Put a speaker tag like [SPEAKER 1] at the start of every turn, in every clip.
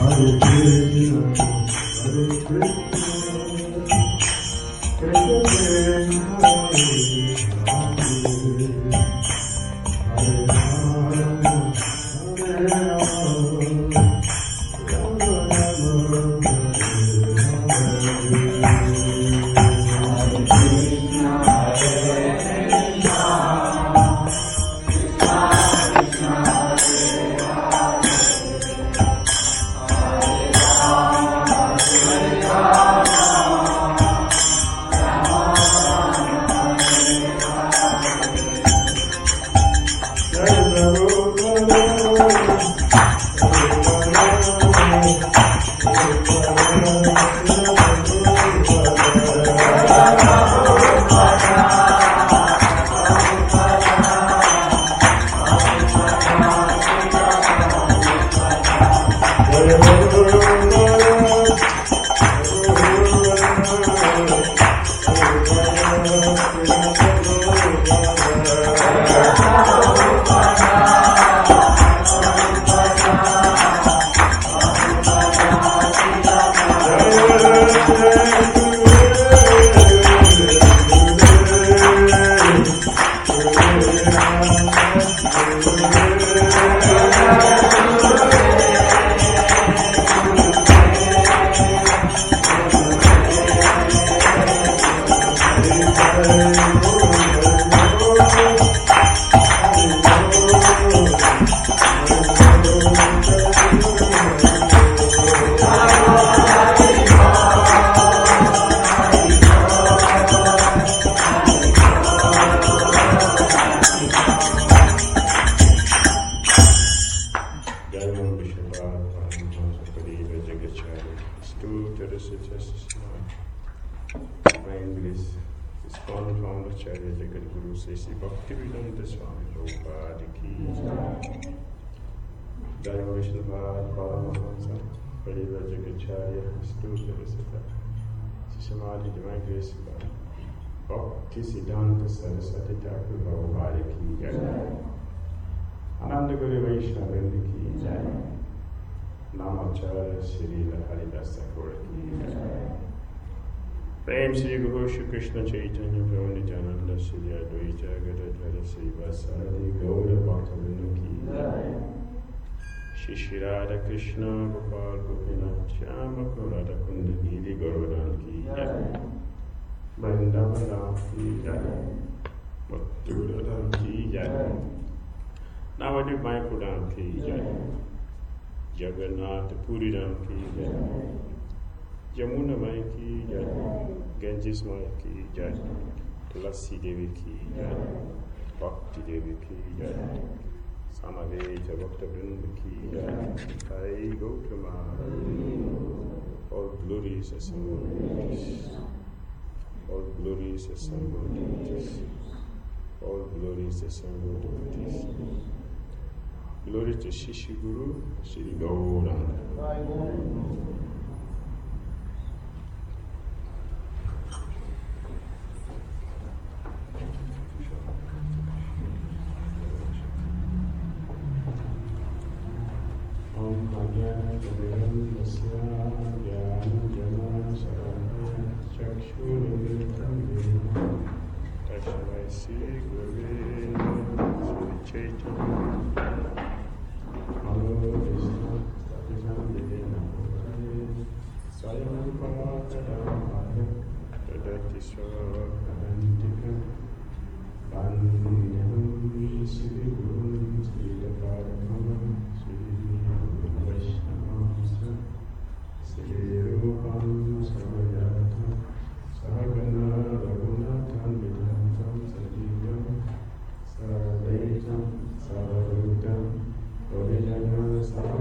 [SPEAKER 1] Siddhanta Saraswati Thakur Bhavabhari ki jai, Ananda Guru Vaishnavendra ki jai, Namacharya Srila Haridas Thakur ki jai. Prem Shri Guru Shri Krishna Chaitanya Prabhu Nityananda Shri Advaita Gadadhara Srivasadi Gaura Bhaktivinoda ki jai, Shri Shri Radha Krishna Gopal Gopinath Shyama Radha Kunda Giri Gauradan ki jai. Vrindavan ki jai, Mathura ki jai, Navadvip Mayapur ki jai, Jagannath Puri ki jai, Jamuna Mai ki jai, Ganges Mai ki jai, Tulasi Devi ki jai, Bhakti Devi ki jai, Samaveta Bhakta Vrinda ki jai, Hari Gautama, all glories assembled. All glories assembled devotees. All glories assembled devotees. Glory to Shishi Guru, Shri Gauranga. Om Kanya Kaviram Dasya Jnana Jana Sarana Chakshuramitam Tashamai Sri Gurave Sri Chaitanya Namo Vishnu Tapisam Devena Bhutale Swayam Pakadamaya Tadati Swakarantika Vandham Sri Guru Sri Dakarakam Sri Vaishnava Sri Rupam Sarvayata Sahagana Raghunathan Vidhantam Sajivam Sarvaitam Sarvarutam Pavijana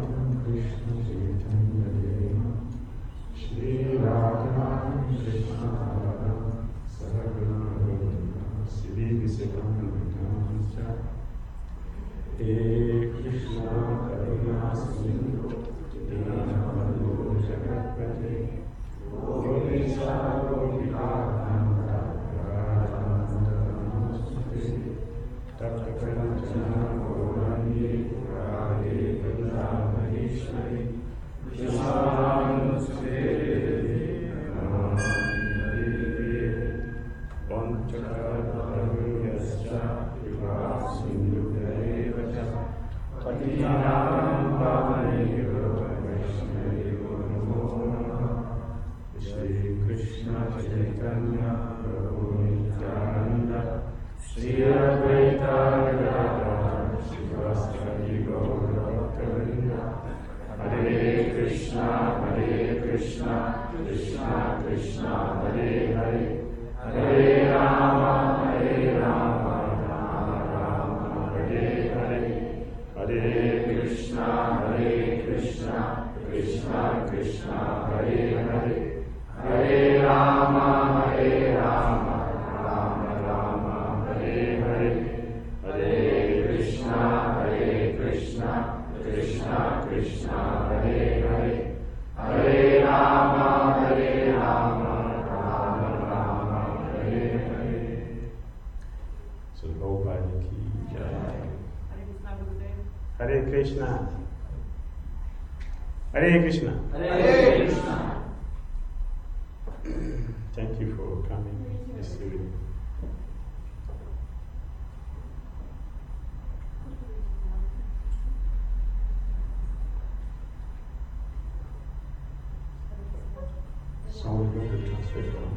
[SPEAKER 1] Hare Krishna. Hare Krishna.
[SPEAKER 2] Hare Krishna.
[SPEAKER 1] Thank you for coming this evening. So we're going to translate now.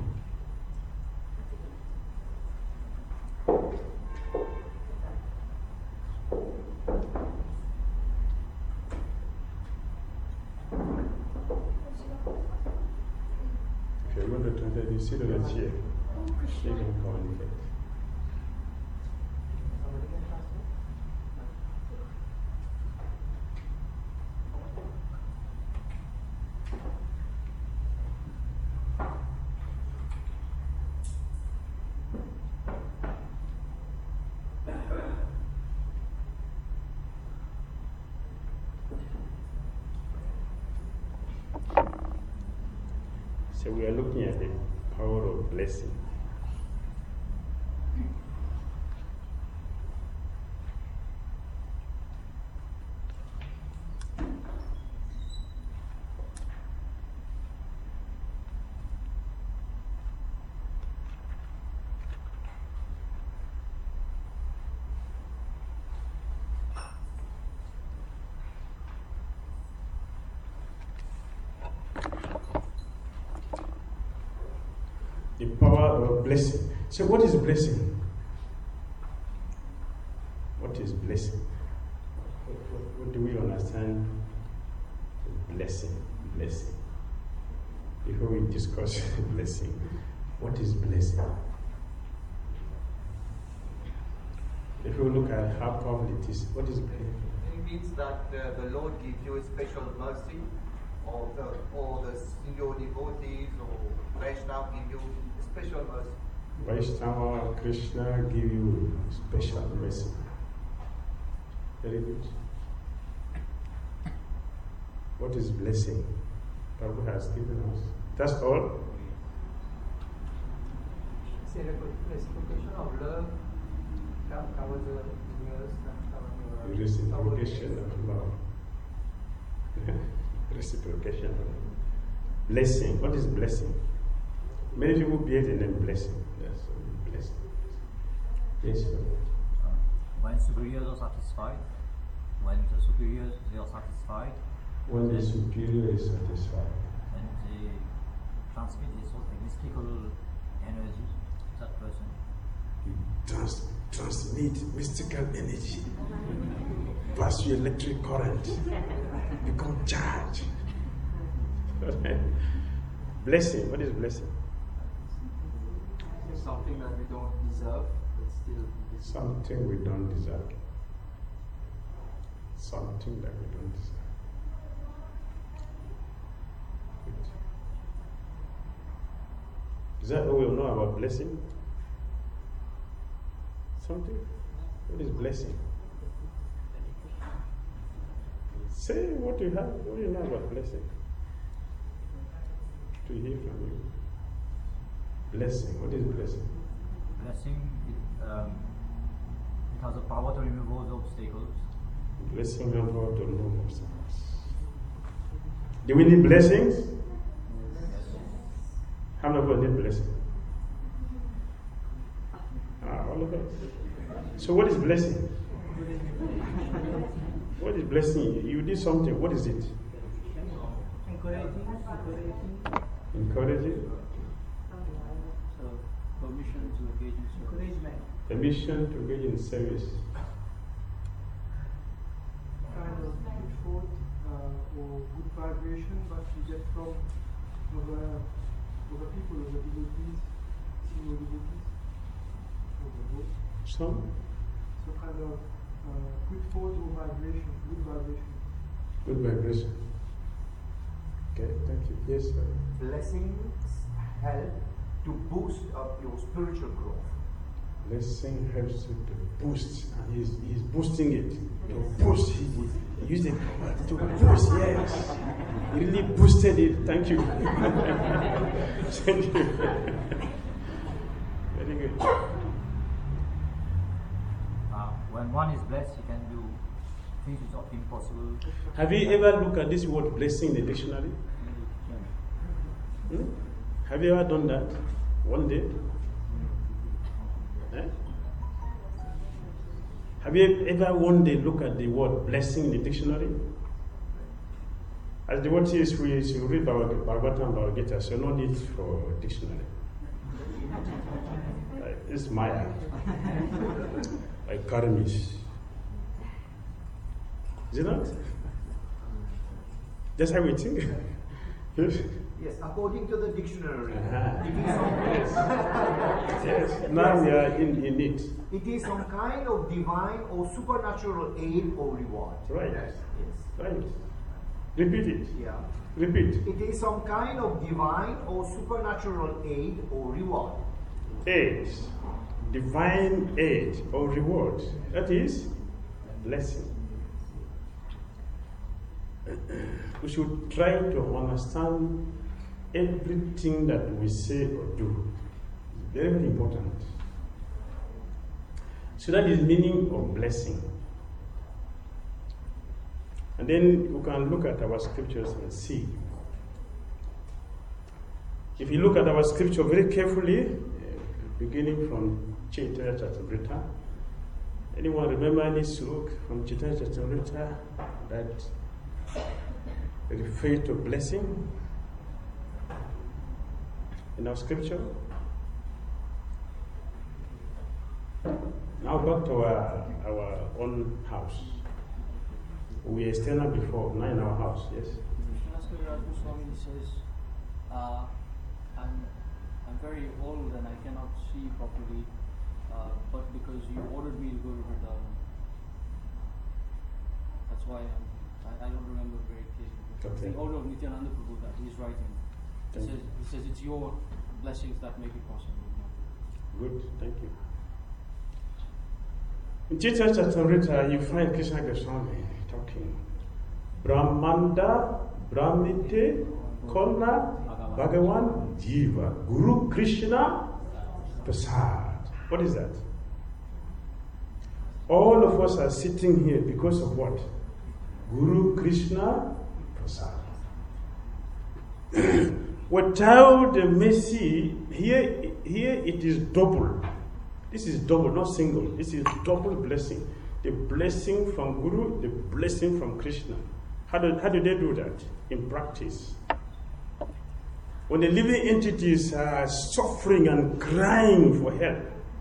[SPEAKER 1] If you're going to translate, you sit on a chair. You can communicate. So we are looking at the power of blessing. The power of blessing. So what is blessing? What is blessing? What do we understand? Blessing. Blessing. Before we discuss blessing, what is blessing? If we look at how powerful it is, what is blessing?
[SPEAKER 2] It means that the Lord gives you a special mercy, or your devotees or Vaishnava give you a special mercy.
[SPEAKER 1] Vaishnava, Krishna give you special mercy. Very good. What is blessing? Prabhu has given us. That's all.
[SPEAKER 3] It's a reciprocation of love covers the universe and
[SPEAKER 1] Reciprocation of love. Reciprocation of love. Blessing. What is blessing? Many people bear the name blessing. Yes, blessing. Yes, sir.
[SPEAKER 4] When superiors are satisfied, when the superiors they are satisfied,
[SPEAKER 1] When the superior is satisfied,
[SPEAKER 4] and they transmit a sort of mystical energy to that person.
[SPEAKER 1] you transmit mystical energy, pass your electric current, become charged. Blessing. What is blessing?
[SPEAKER 3] something that we don't deserve, but still
[SPEAKER 1] Something we don't deserve. Something that we don't deserve. Good. Is that all we know about blessing? Something? What is blessing? Say what you have. What do you know about blessing? To hear from you. Blessing. What is blessing?
[SPEAKER 4] Blessing, it has the power to remove all the obstacles.
[SPEAKER 1] Blessing and power to remove obstacles. Do we need blessings? How many of us need blessing? All of us. So what is blessing? What is blessing? You did something. What is it? Encouraging.
[SPEAKER 3] So permission to engage in encouragement.
[SPEAKER 1] Permission to engage in service.
[SPEAKER 3] Kind of good food or good vibration that we get from other people, other devotees, senior devotees, of the book.
[SPEAKER 1] Some?
[SPEAKER 3] So kind of put forward your vibration, good vibration.
[SPEAKER 1] Good vibration. Okay, thank you. Yes, sir.
[SPEAKER 5] Blessings help to boost up your spiritual growth.
[SPEAKER 1] Blessing helps you to boost, and he's boosting it. To boost, he used it to boost, yes. He really boosted it. Thank you. Thank you. Very good.
[SPEAKER 4] When one is blessed, he can do things which are impossible.
[SPEAKER 1] Have you ever looked at this word blessing in the dictionary? Have you ever done that? One day? Eh? Have you ever one day looked at the word blessing in the dictionary? As devotees, we read Bhagavatam and Bhagavad Gita, so no need for dictionary. It's Maya. Like Karamis. Is it not? That's how we think.
[SPEAKER 5] Yes, according to the dictionary,
[SPEAKER 1] Yes. Now we are in it.
[SPEAKER 5] it is some kind of divine or supernatural aid or reward.
[SPEAKER 1] Right.
[SPEAKER 5] Yes.
[SPEAKER 1] Right. Repeat it.
[SPEAKER 5] Yeah.
[SPEAKER 1] Repeat.
[SPEAKER 5] It is some kind of divine or supernatural aid or reward.
[SPEAKER 1] Aid. Divine aid or reward. That is blessing. We should try to understand everything that we say or do. It's very, very important. So that is meaning of blessing. And then you can look at our scriptures and see. If you look at our scripture very carefully, beginning from Chaitanya Charitamrita, anyone remember any slok from Chaitanya Charitamrita that refer to blessing in our scripture? Now back to our own house. We are standing before, not in our house, yes?
[SPEAKER 6] Swami says, I'm very old and I cannot see properly, but because you ordered me to go to Vrindavan, that's why I don't remember very clearly.
[SPEAKER 1] Okay.
[SPEAKER 6] The order of Nityananda Prabhu that he's writing. He says it's your blessings that make it possible.
[SPEAKER 1] Good, thank you. In Chaitanya Charitamrita, you find Krishna Goswami talking. Brahmanda, Brahmite, Kona, Bhagavan, Jiva, Guru Krishna, Prasad. What is that? All of us are sitting here because of what? Guru Krishna, Prasad. Without the mercy, here it is double. This is double, not single. This is double blessing. The blessing from Guru, the blessing from Krishna. How do they do that? In practice. When the living entities are suffering and crying for help,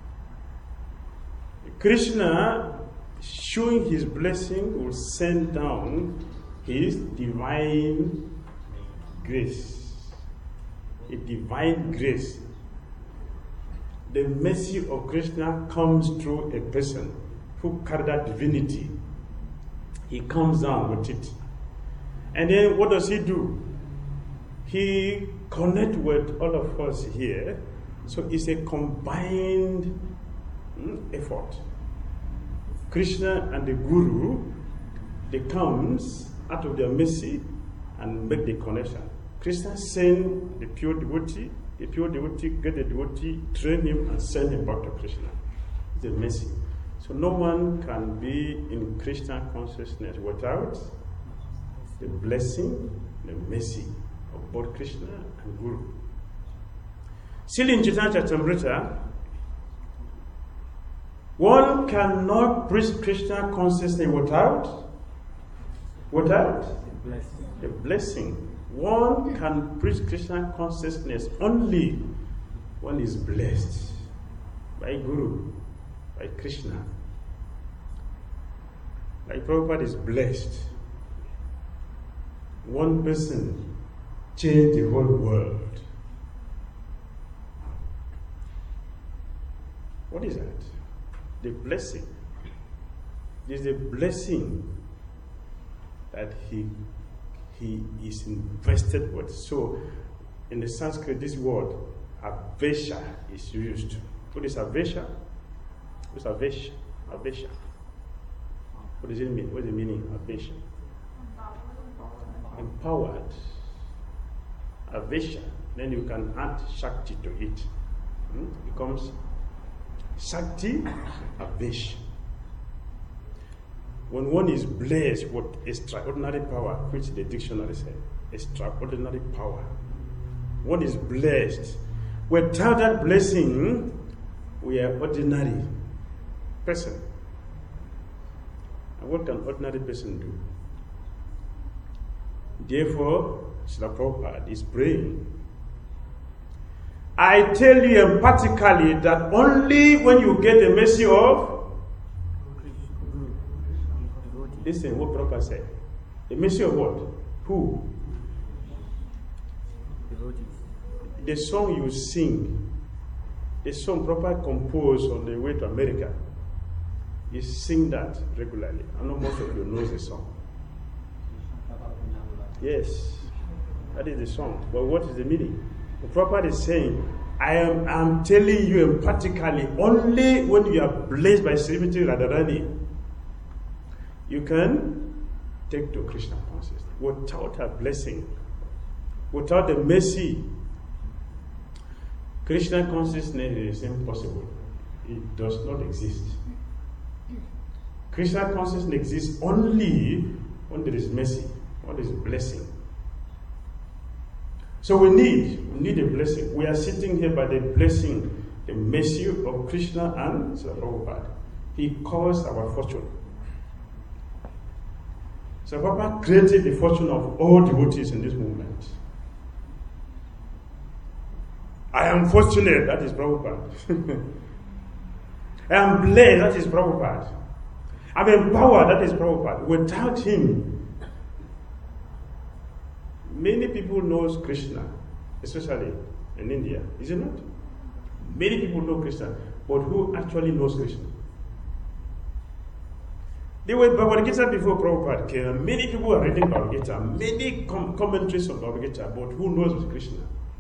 [SPEAKER 1] Krishna, showing his blessing, will send down his divine grace. A divine grace. The mercy of Krishna comes through a person who carries that divinity. He comes down with it. And then what does he do? He connects with all of us here. So it's a combined effort. Krishna and the Guru, they comes out of their mercy and make the connection. Krishna send the pure devotee get the devotee, train him and send him back to Krishna. It's a mercy. So no one can be in Krishna consciousness without the blessing, the mercy of both Krishna and Guru. Still in Chaitanya Charitamrita, one cannot preach Krishna consciousness without the blessing. One can preach Krishna consciousness only when he is blessed by Guru, by Krishna. Like Prabhupada is blessed. one person changed the whole world. What is that? The blessing. It is a blessing that he is invested with. So, in the Sanskrit, this word avesha is used. What is avesha? What's avesha? Avesha. What does it mean? What is the meaning of avesha? Empowered. Avesha. Then you can add shakti to it. It becomes shakti avesha. When one is blessed with extraordinary power, which the dictionary says, extraordinary power, one is blessed. Without that blessing, we are ordinary person. And what can ordinary person do? Therefore, Srila Prabhupada is praying. I tell you emphatically that only when you get the mercy of, listen what Prabhupada said, the mercy of what? Who? The song you sing, the song Prabhupada composed on the way to America, you sing that regularly. I know most of you know the song. Yes, that is the song. But what is the meaning? The Prabhupada is saying, I am telling you emphatically, only when you are blessed by Srimati Radharani, you can take to Krishna consciousness. Without a blessing, without the mercy, Krishna consciousness is impossible. It does not exist. Krishna consciousness exists only when there is mercy, when there is blessing. So we need a blessing. We are sitting here by the blessing, the mercy of Krishna and Srila Prabhupada. He caused our fortune. So Prabhupada created the fortune of all devotees in this movement. I am fortunate, that is Prabhupada. I am blessed, that is Prabhupada. I'm empowered, that is Prabhupada. Without him, many people know Krishna, especially in India, is it not? Many people know Krishna, but who actually knows Krishna? They were Bhagavad Gita before Prabhupada came. Many people are reading Bhagavad Gita, many commentaries on Bhagavad Gita, but who knows Krishna?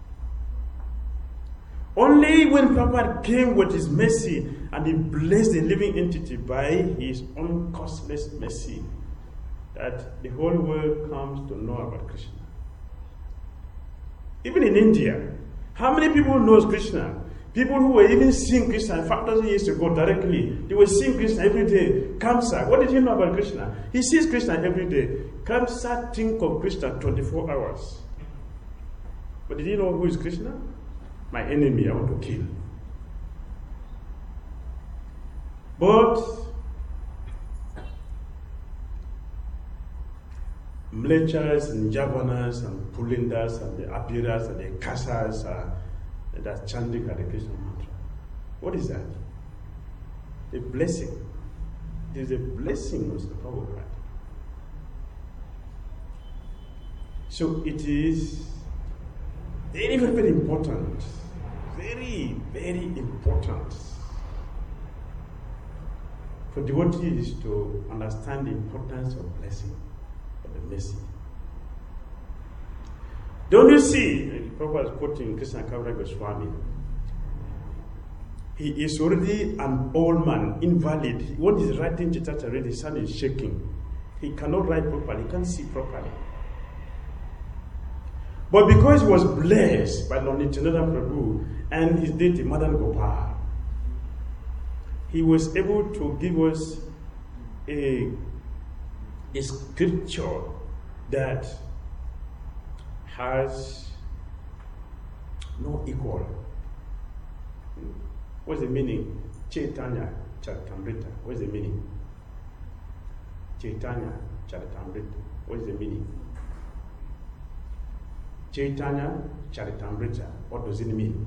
[SPEAKER 1] Only when Prabhupada came with his mercy and he blessed the living entity by his own causeless mercy, that the whole world comes to know about Krishna. Even in India, how many people knows Krishna? People who were even seeing Krishna 5,000 years ago directly, they were seeing Krishna every day. Kamsa, what did he know about Krishna? He sees Krishna every day. Kamsa think of Krishna 24 hours. But did he know who is Krishna? My enemy, I want to kill. But Mlechas and Javanas and Pulindas and the Abiras and the Kasas that chanting at the Krishna mantra. What is that? A blessing. It is a blessing of the Prabhupada. So it is very, very, very important. Very, very important for devotees to understand the importance of blessing, of the mercy. Don't you see, Prabhupada is quoting Krishna Kaviraj Goswami. He is already an old man, invalid. When he's writing Chittacharita, his hand is shaking. He cannot write properly, he can't see properly. But because he was blessed by Lord Nityananda Prabhu and his deity Madan Gopal, he was able to give us a scripture that has no equal. What's the meaning? Chaitanya Charitamrita. What's the meaning? Chaitanya Charitamrita. What's the meaning? Chaitanya Charitamrita. What does it mean?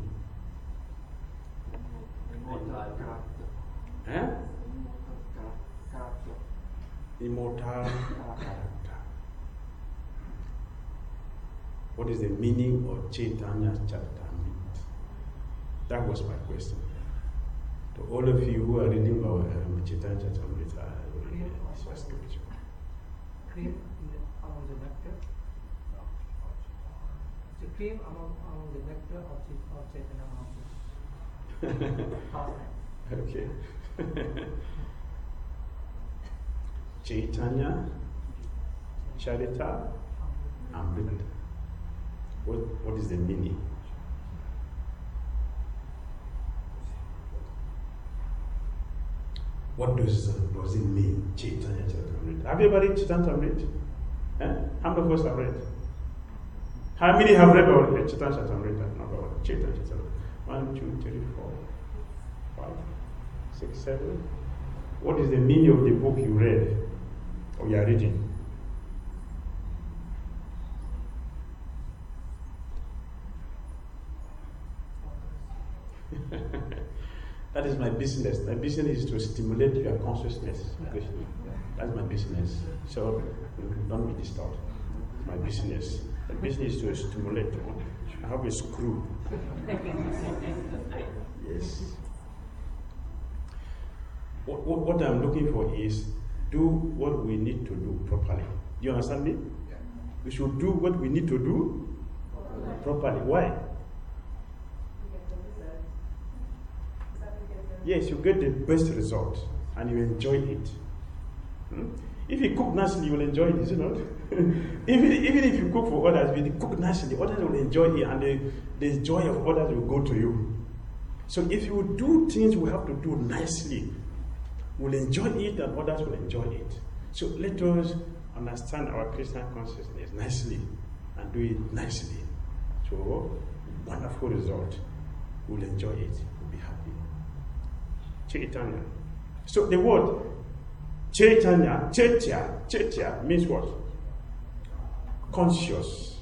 [SPEAKER 1] Immortal character. What is the meaning of Chaitanya Charitamrita? That was my question. To all of you who are reading our Chaitanya Charitamrita, it's a scripture.
[SPEAKER 3] Cream among the nectar. The cream among the nectar of Chaitanya Mahaprabhu.
[SPEAKER 1] Okay. Chaitanya Charita Amrita. What is the meaning? What does it mean, Chaitanya Charitamrita? Have you ever read Chaitanya Charitamrita? How many of us have read? How many have read about Chaitanya Charitamrita? Number one, Chaitanya Charitamrita. 1, 2, 3, 4, 5, 6, 7. What is the meaning of the book you read or you are reading? That is my business. My business is to stimulate your consciousness. That's my business. So don't be disturbed. It's my business. My business is to stimulate. I have a screw. Yes. What I'm looking for is do what we need to do properly. Do you understand me?
[SPEAKER 2] Yeah.
[SPEAKER 1] We should do what we need to do properly. Why? Yes, you get the best result and you enjoy it. If you cook nicely, you will enjoy it, is it not? even if you cook for others, if you cook nicely, others will enjoy it and the joy of others will go to you. So if you do things we have to do nicely, we'll enjoy it and others will enjoy it. So let us understand our Christian consciousness nicely and do it nicely. So wonderful result. We'll enjoy it. We'll be happy. Chaitanya. So the word Chaitanya, Chaitya means what? Conscious.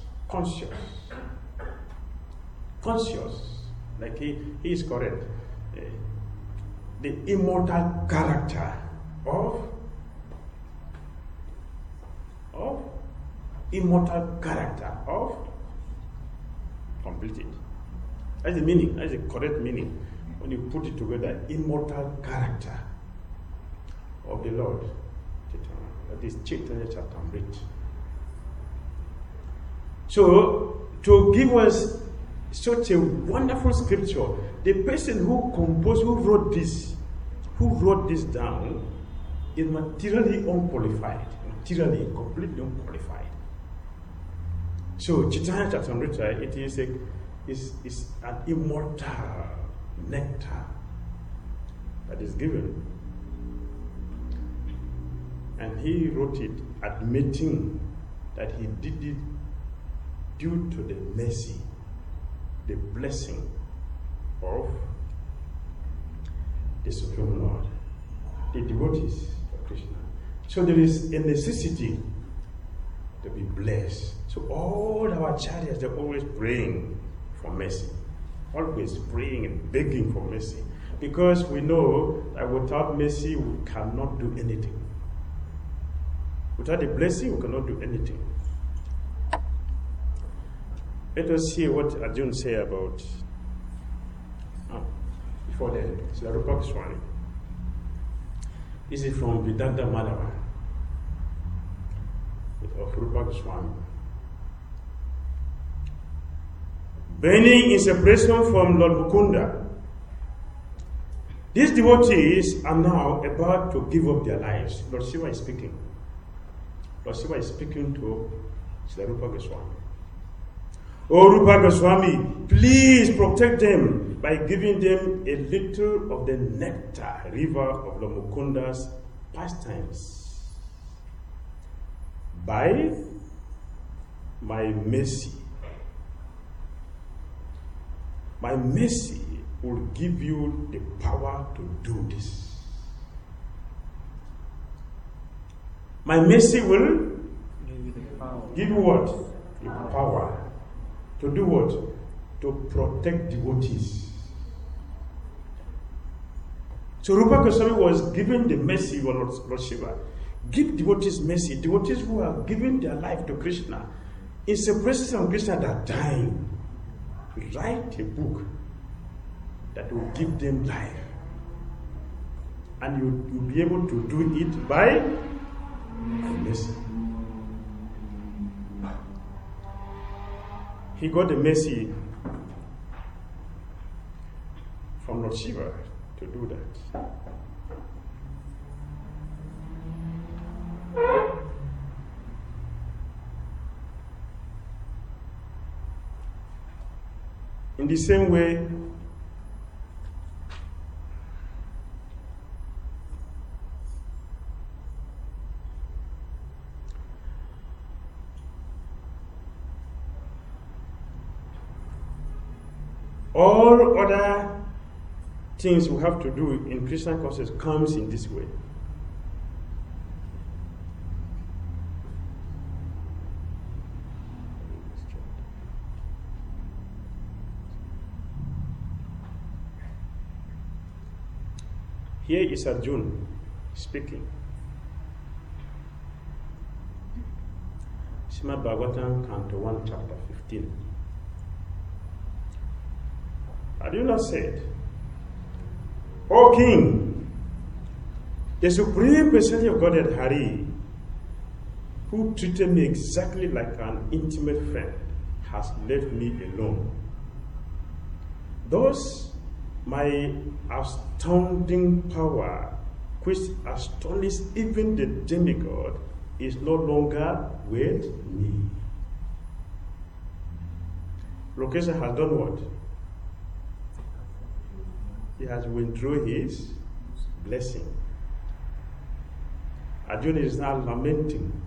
[SPEAKER 1] Like he is correct. The immortal character of completed. That's the meaning. That's the correct meaning. When you put it together, immortal character of the Lord. That is Chaitanya Charitamrita. So, to give us such a wonderful scripture, the person who wrote this down is materially unqualified, completely unqualified. So, Chaitanya Charitamrita, it is an immortal nectar that is given. And he wrote it admitting that he did it due to the mercy, the blessing of the Supreme Lord, the devotees of Krishna. So there is a necessity to be blessed. So all our acharyas, they're always praying for mercy. Always praying and begging for mercy. Because we know that without mercy, we cannot do anything. Without the blessing, we cannot do anything. Let us hear what Arjun said about, before then, Srila Rupa Goswami. This is from Vedanta Madhava of Rupa Goswami. Burning in separation from Lord Mukunda, these devotees are now about to give up their lives. Lord Shiva is speaking. Lord Shiva is speaking to Srila Rupa Goswami. Oh Rupa Goswami, please protect them by giving them a little of the nectar river of Lord Mukunda's pastimes. By my mercy will give you the power to do this. My mercy will give you what? The power. To do what? To protect devotees. So Rupa Goswami was given the mercy of Lord Shiva. Give devotees mercy. Devotees who are giving their life to Krishna. in separation from Krishna that are dying, write a book that will give them life. And you'll be able to do it by mercy. He got the mercy from Lord Shiva to do that. In the same way, all other things we have to do in Krishna consciousness comes in this way. Here is Arjuna speaking. Srimad Bhagavatam, Canto 1, Chapter 15. Arjuna said, O King, the Supreme Personality of Godhead Hari, who treated me exactly like an intimate friend, has left me alone. Thus, my astounding power, which astonishes even the demigod, is no longer with me. Lokesha has done what? He has withdrawn his blessing. Arjuna is now lamenting.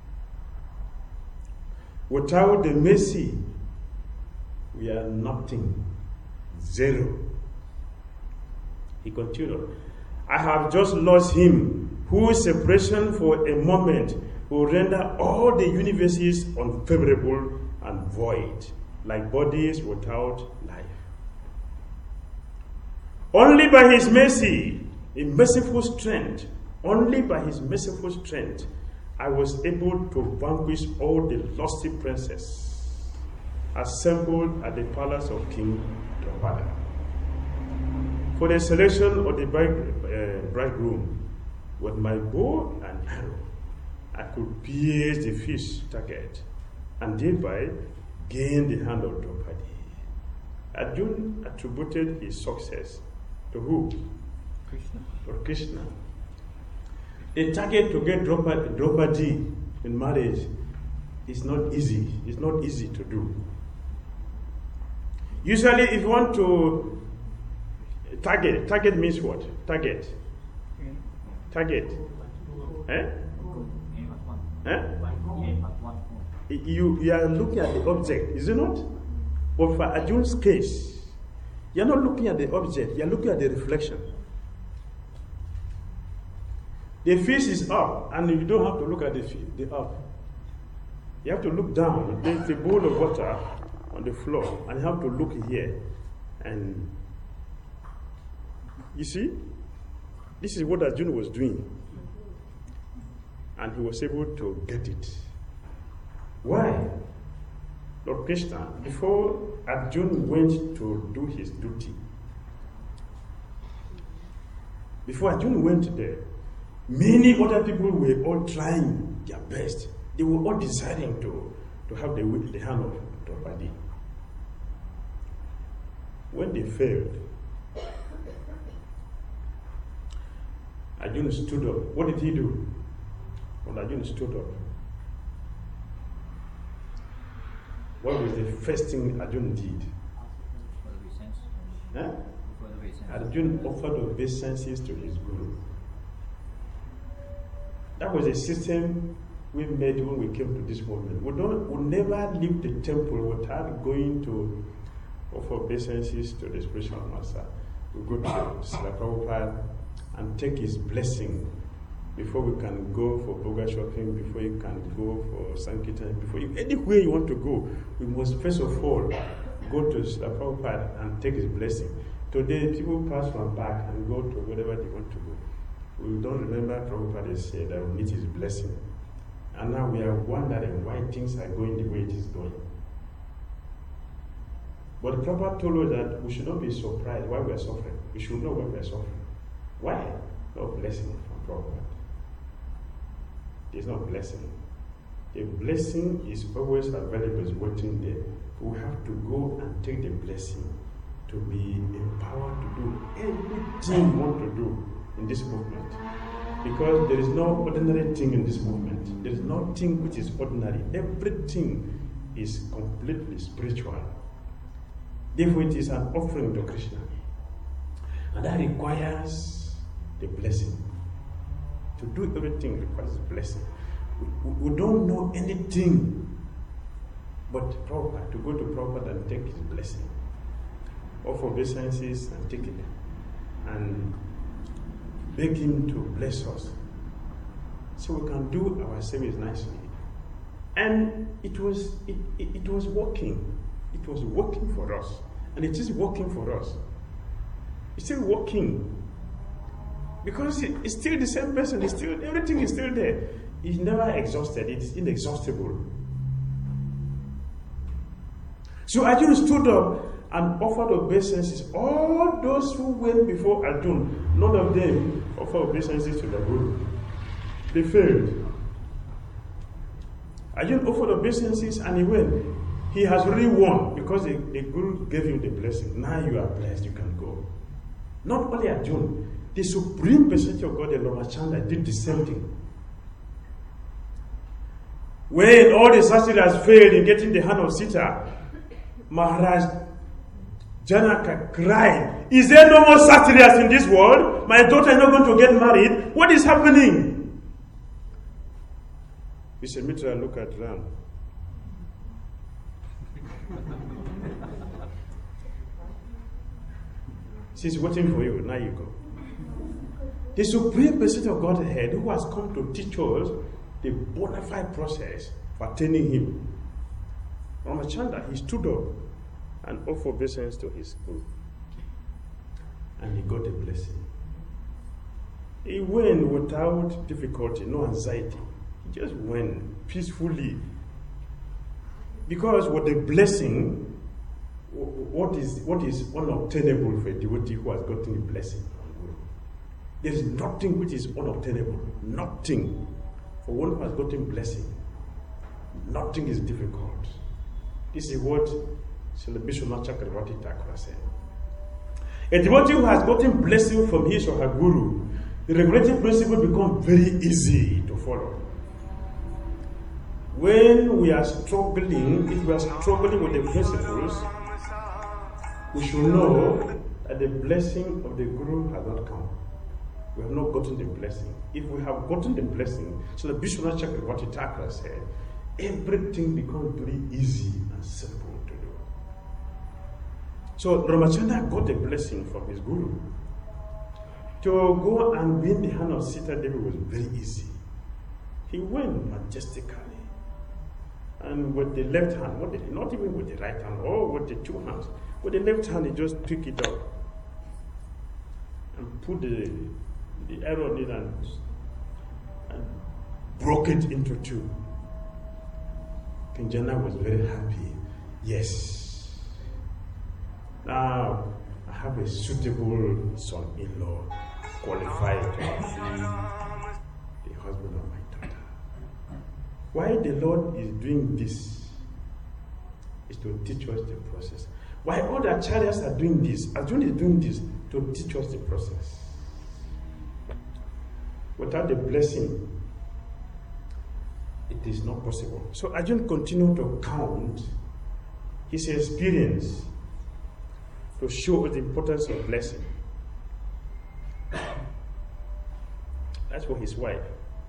[SPEAKER 1] Without the mercy, we are nothing, zero. He continued, I have just lost him, whose separation for a moment will render all the universes unfavorable and void, like bodies without life. Only by his mercy, in merciful strength, only by his merciful strength, I was able to vanquish all the lusty princes assembled at the palace of King Drapada. For the selection of the bridegroom, with my bow and arrow, I could pierce the fish target and thereby gain the hand of Draupadi. Arjuna attributed his success to who?
[SPEAKER 4] Krishna.
[SPEAKER 1] For Krishna. The target to get Draupadi in marriage is not easy. It's not easy to do. Usually, if you want to target means what? Target. Eh? You are looking at the object, is it not? But for Arjuna's case, you are not looking at the object, you are looking at the reflection. The fish is up, and you don't have to look at the up. You have to look down. There's a bowl of water on the floor, and you have to look here. And you see, this is what Arjuna was doing. And he was able to get it. Why? Lord Krishna, before Arjuna went to do his duty, before Arjuna went there, many other people were all trying their best. They were all desiring to have the hand of Draupadi. When they failed, Arjuna stood up. What did he do? When Arjuna stood up, what was the first thing Arjuna did? Huh? Arjuna offered obeisances to his guru. That was a system we made when we came to this moment. We never leave the temple without going to offer obeisances to the spiritual master. We go to Srila Prabhupada and take his blessing before we can go for Boga shopping, before you can go for Sankirtan, anywhere you want to go, we must first of all go to Srila Prabhupada and take his blessing. Today, people pass from back and go to wherever they want to go. We don't remember Prabhupada said that we need his blessing. And now we are wondering why things are going the way it is going. But the Prabhupada told us that we should not be surprised why we are suffering. We should know why we are suffering. Why? No blessing from Prabhupada. There's no blessing. The blessing is always available, is waiting there. We have to go and take the blessing to be empowered to do everything we want to do in this movement. Because there is no ordinary thing in this movement. There is nothing which is ordinary. Everything is completely spiritual. Therefore, it is an offering to Krishna. And that requires the blessing. To do everything requires a blessing. We don't know anything but Prabhupada, to go to Prabhupada and take his blessing. Offer obeisances and take it. And beg him to bless us. So we can do our service nicely. And it was working. It was working for us. And it is working for us. It's still working. Because it's still the same person. It's still, everything is still there. It's never exhausted. It's inexhaustible. So Arjuna stood up and offered obeisances. All those who went before Arjuna, none of them offered obeisances to the Guru. They failed. Arjuna offered obeisances and he went. He has already won because the Guru gave him the blessing. Now you are blessed, you can go. Not only Arjuna, the Supreme Personality of God, the Ramachandra, did the same thing. When all the Satsiras failed in getting the hand of Sita, Maharaj Janaka cried, "Is there no more Satsiras in this world? My daughter is not going to get married. What is happening?" Mr. Mitra looked at Ram. She's waiting for you. Now you go. The Supreme Personality of Godhead, who has come to teach us the bona fide process for attaining him. Ramachandra, he stood up and offered obeisance to his Guru. And he got a blessing. He went without difficulty, no anxiety. He just went peacefully. Because with the blessing, what is unobtainable for a devotee who has gotten a blessing from Guru? There is nothing which is unobtainable. Nothing. For one who has gotten blessing, nothing is difficult. This is what Srila Vishwanath Chakravarti Thakur said. A devotee who has gotten blessing from his or her Guru, the regulative principle becomes very easy to follow. When we are struggling, if we are struggling with the principles, we should know that the blessing of the Guru has not come. We have not gotten the blessing. If we have gotten the blessing, so the Vishwanath Chakravarti Thakur said, everything becomes very easy and simple to do. So Ramachandra got the blessing from his Guru. To go and win the hand of Sita Devi was very easy. He went majestically. And with the left hand, not even with the right hand, or with the two hands. With the left hand, he just picked it up and put the arrow in and broke it into two. King Jana was very happy. Yes. Now, I have a suitable son-in-law qualified to be the husband of my daughter. Why the Lord is doing this is to teach us the process. Why all the acharyas are doing this, Arjuna is doing this to teach us the process. Without the blessing, it is not possible. So Arjuna continued to count his experience to show the importance of blessing. That's for his wife.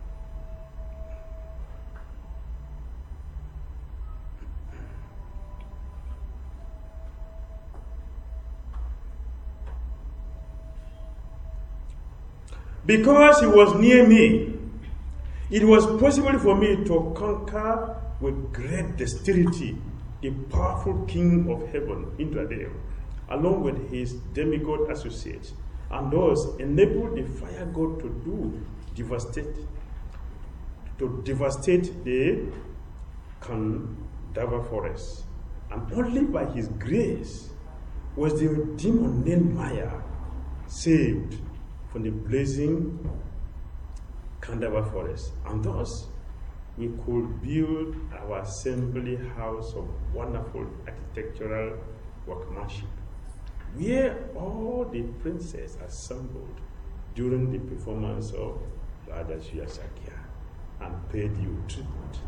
[SPEAKER 1] Because he was near me, it was possible for me to conquer with great dexterity the powerful king of heaven, Indradev, along with his demigod associates, and thus enable the fire god to to devastate the Kandava forest. And only by his grace was the demon named Maya saved from the blazing Kandava forest. And thus, we could build our assembly house of wonderful architectural workmanship, where all the princes assembled during the performance of Radha Sakya and paid you tribute.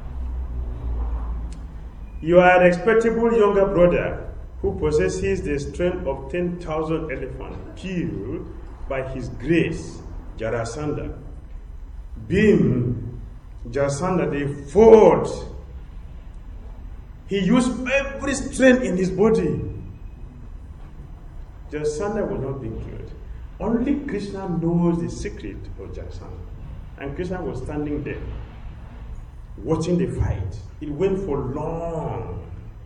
[SPEAKER 1] You are a respectable younger brother who possesses the strength of 10,000 elephants killed by his grace, Jarasandha. Being Jarasandha, they fought. He used every strength in his body. Jarasandha will not be killed. Only Krishna knows the secret of Jarasandha. And Krishna was standing there, watching the fight. It went for long.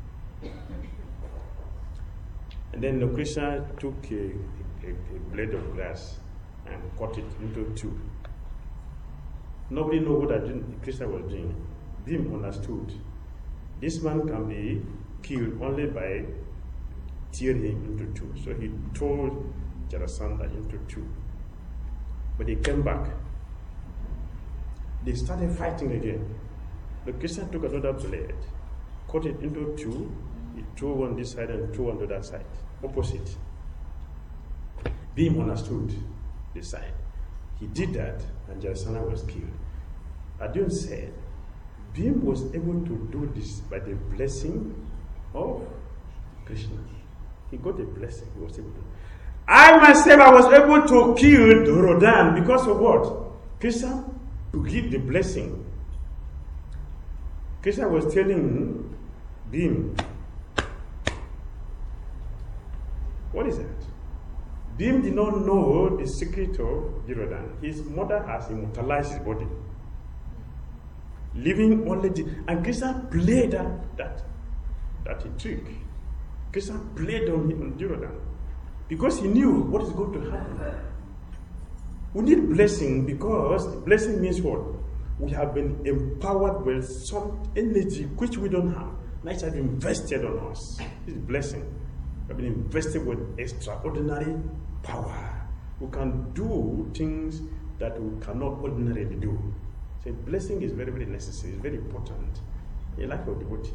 [SPEAKER 1] And then Krishna took a blade of grass and cut it into two. Nobody knew what Krishna was doing. Bhim understood. This man can be killed only by tearing him into two. So he tore Jarasandha into two. But he came back. They started fighting again. But Krishna took another blade, cut it into two. He threw on this side and threw on the other side, opposite. Bhim understood the side. He did that, and Jarasandha was killed. Arjuna said, Bhim was able to do this by the blessing of Krishna. He got a blessing. He was able to. I myself, I was able to kill Duryodhana because of what? Krishna to give the blessing. Krishna was telling Bhim, what is that? Bhim did not know the secret of Duryodhana. His mother has immortalized his body, living only and Krishna played that trick. Krishna played on him on Duryodhana because he knew what is going to happen. We need blessing because blessing means what? We have been empowered with some energy which we don't have. Nice has been invested on us. This is blessing. We have been invested with extraordinary power. We can do things that we cannot ordinarily do. So blessing is very, very necessary. It's very important in the life of devotee.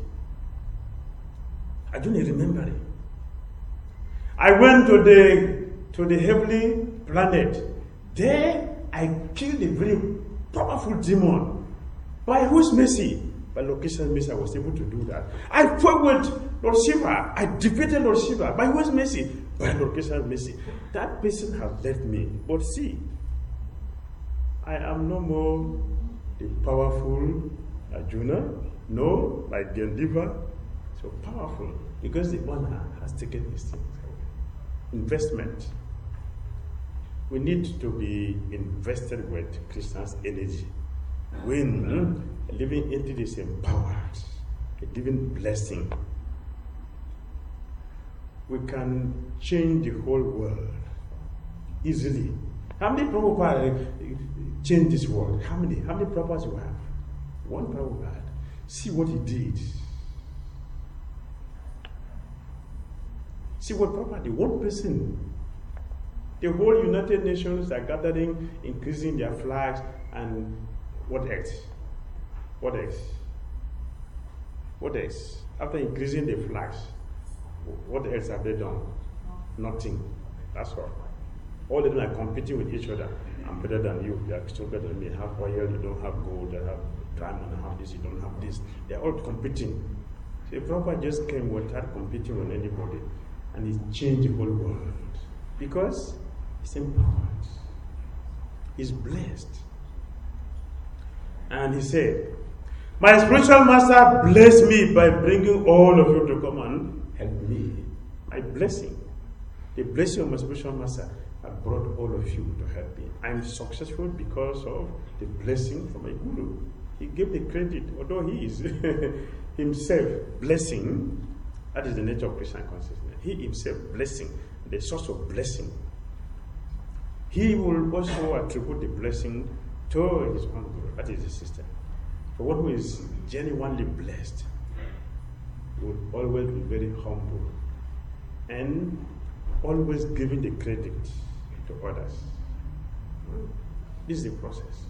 [SPEAKER 1] I don't remember it. I went to the heavenly planet. There I killed a very powerful demon. By whose mercy? By Lokesha's mercy, I was able to do that. I fought with Lord Shiva. I defeated Lord Shiva. By whose mercy? By Lokesha's mercy. That person has left me. But see, I am no more the powerful Arjuna. No, like Gandiva. So powerful. Because the owner has taken his things away. Investment. We need to be invested with Krishna's energy. When a living entity is empowered, a living blessing, we can change the whole world easily. How many Prabhupada changed this world? How many Prabhupads you have? One Prabhupada. See what he did. See what Prabhupada did. One person. The whole United Nations are gathering, increasing their flags, and what else? What else? What else? After increasing the flags, what else have they done? Nothing. That's all. All of them are competing with each other. I'm better than you. You are stronger than me. I have oil, you don't have gold. I have diamond, I have this, you don't have this. They are all competing. So Prabhupada just came without competing with anybody, and he changed the whole world. Because he's empowered. He's blessed. And he said, my spiritual master blessed me by bringing all of you to come and help me. My blessing, the blessing of my spiritual master, have brought all of you to help me. I'm successful because of the blessing from my guru. He gave the credit, although he is himself blessing. That is the nature of Krishna consciousness. He himself blessing, the source of blessing. He will also attribute the blessing to his own glory. That is the system. For one who is genuinely blessed will always be very humble and always giving the credit to others. This is the process.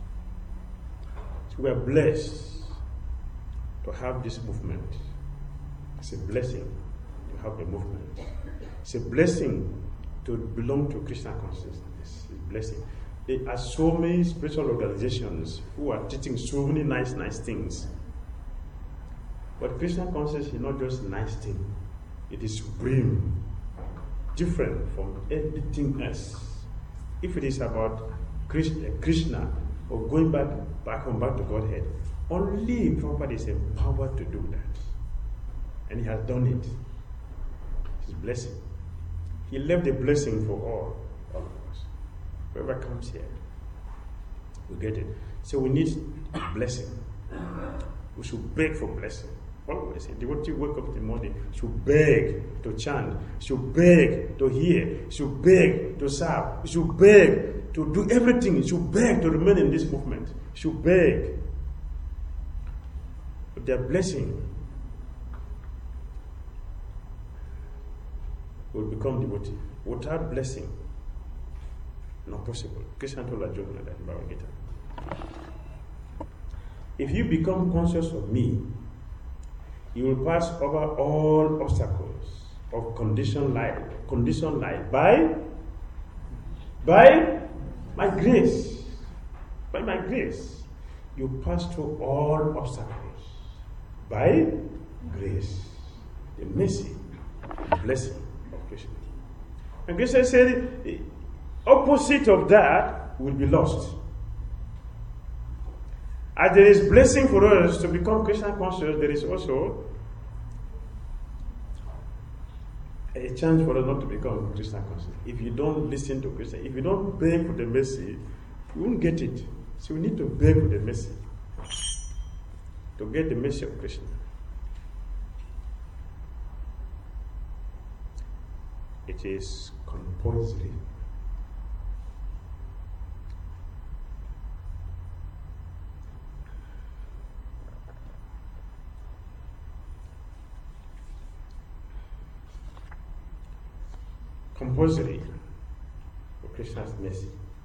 [SPEAKER 1] So we are blessed to have this movement. It's a blessing to have a movement. It's a blessing to belong to Christian consciousness. It's a blessing. There are so many spiritual organizations who are teaching so many nice things. But Christian consciousness is not just a nice thing. It is supreme, different from everything else. If it is about Krishna or going back to Godhead, only Prabhupada is empowered to do that. And he has done it. His blessing. He left a blessing for all of us. Whoever comes here will get it. So we need blessing. We should beg for blessing. Always. The devotee wake up in the morning, should beg to chant, should beg to hear, should beg to serve, should beg to do everything, should beg to remain in this movement, should beg. But their blessing will become devotee. Without blessing, not possible. Krishna told Arjuna that in Bhagavad Gita. If you become conscious of me, you will pass over all obstacles of conditioned life by my grace. By my grace. You pass through all obstacles by grace. The mercy, the blessing of Krishna. And Krishna said, the opposite of that will be lost. As there is blessing for us to become Krishna conscious, there is also a chance for us not to become Krishna conscious. If you don't listen to Krishna, if you don't beg for the mercy, you won't get it. So we need to beg for the mercy to get the mercy of Krishna. It is compulsory. Compulsory for Krishna's mercy.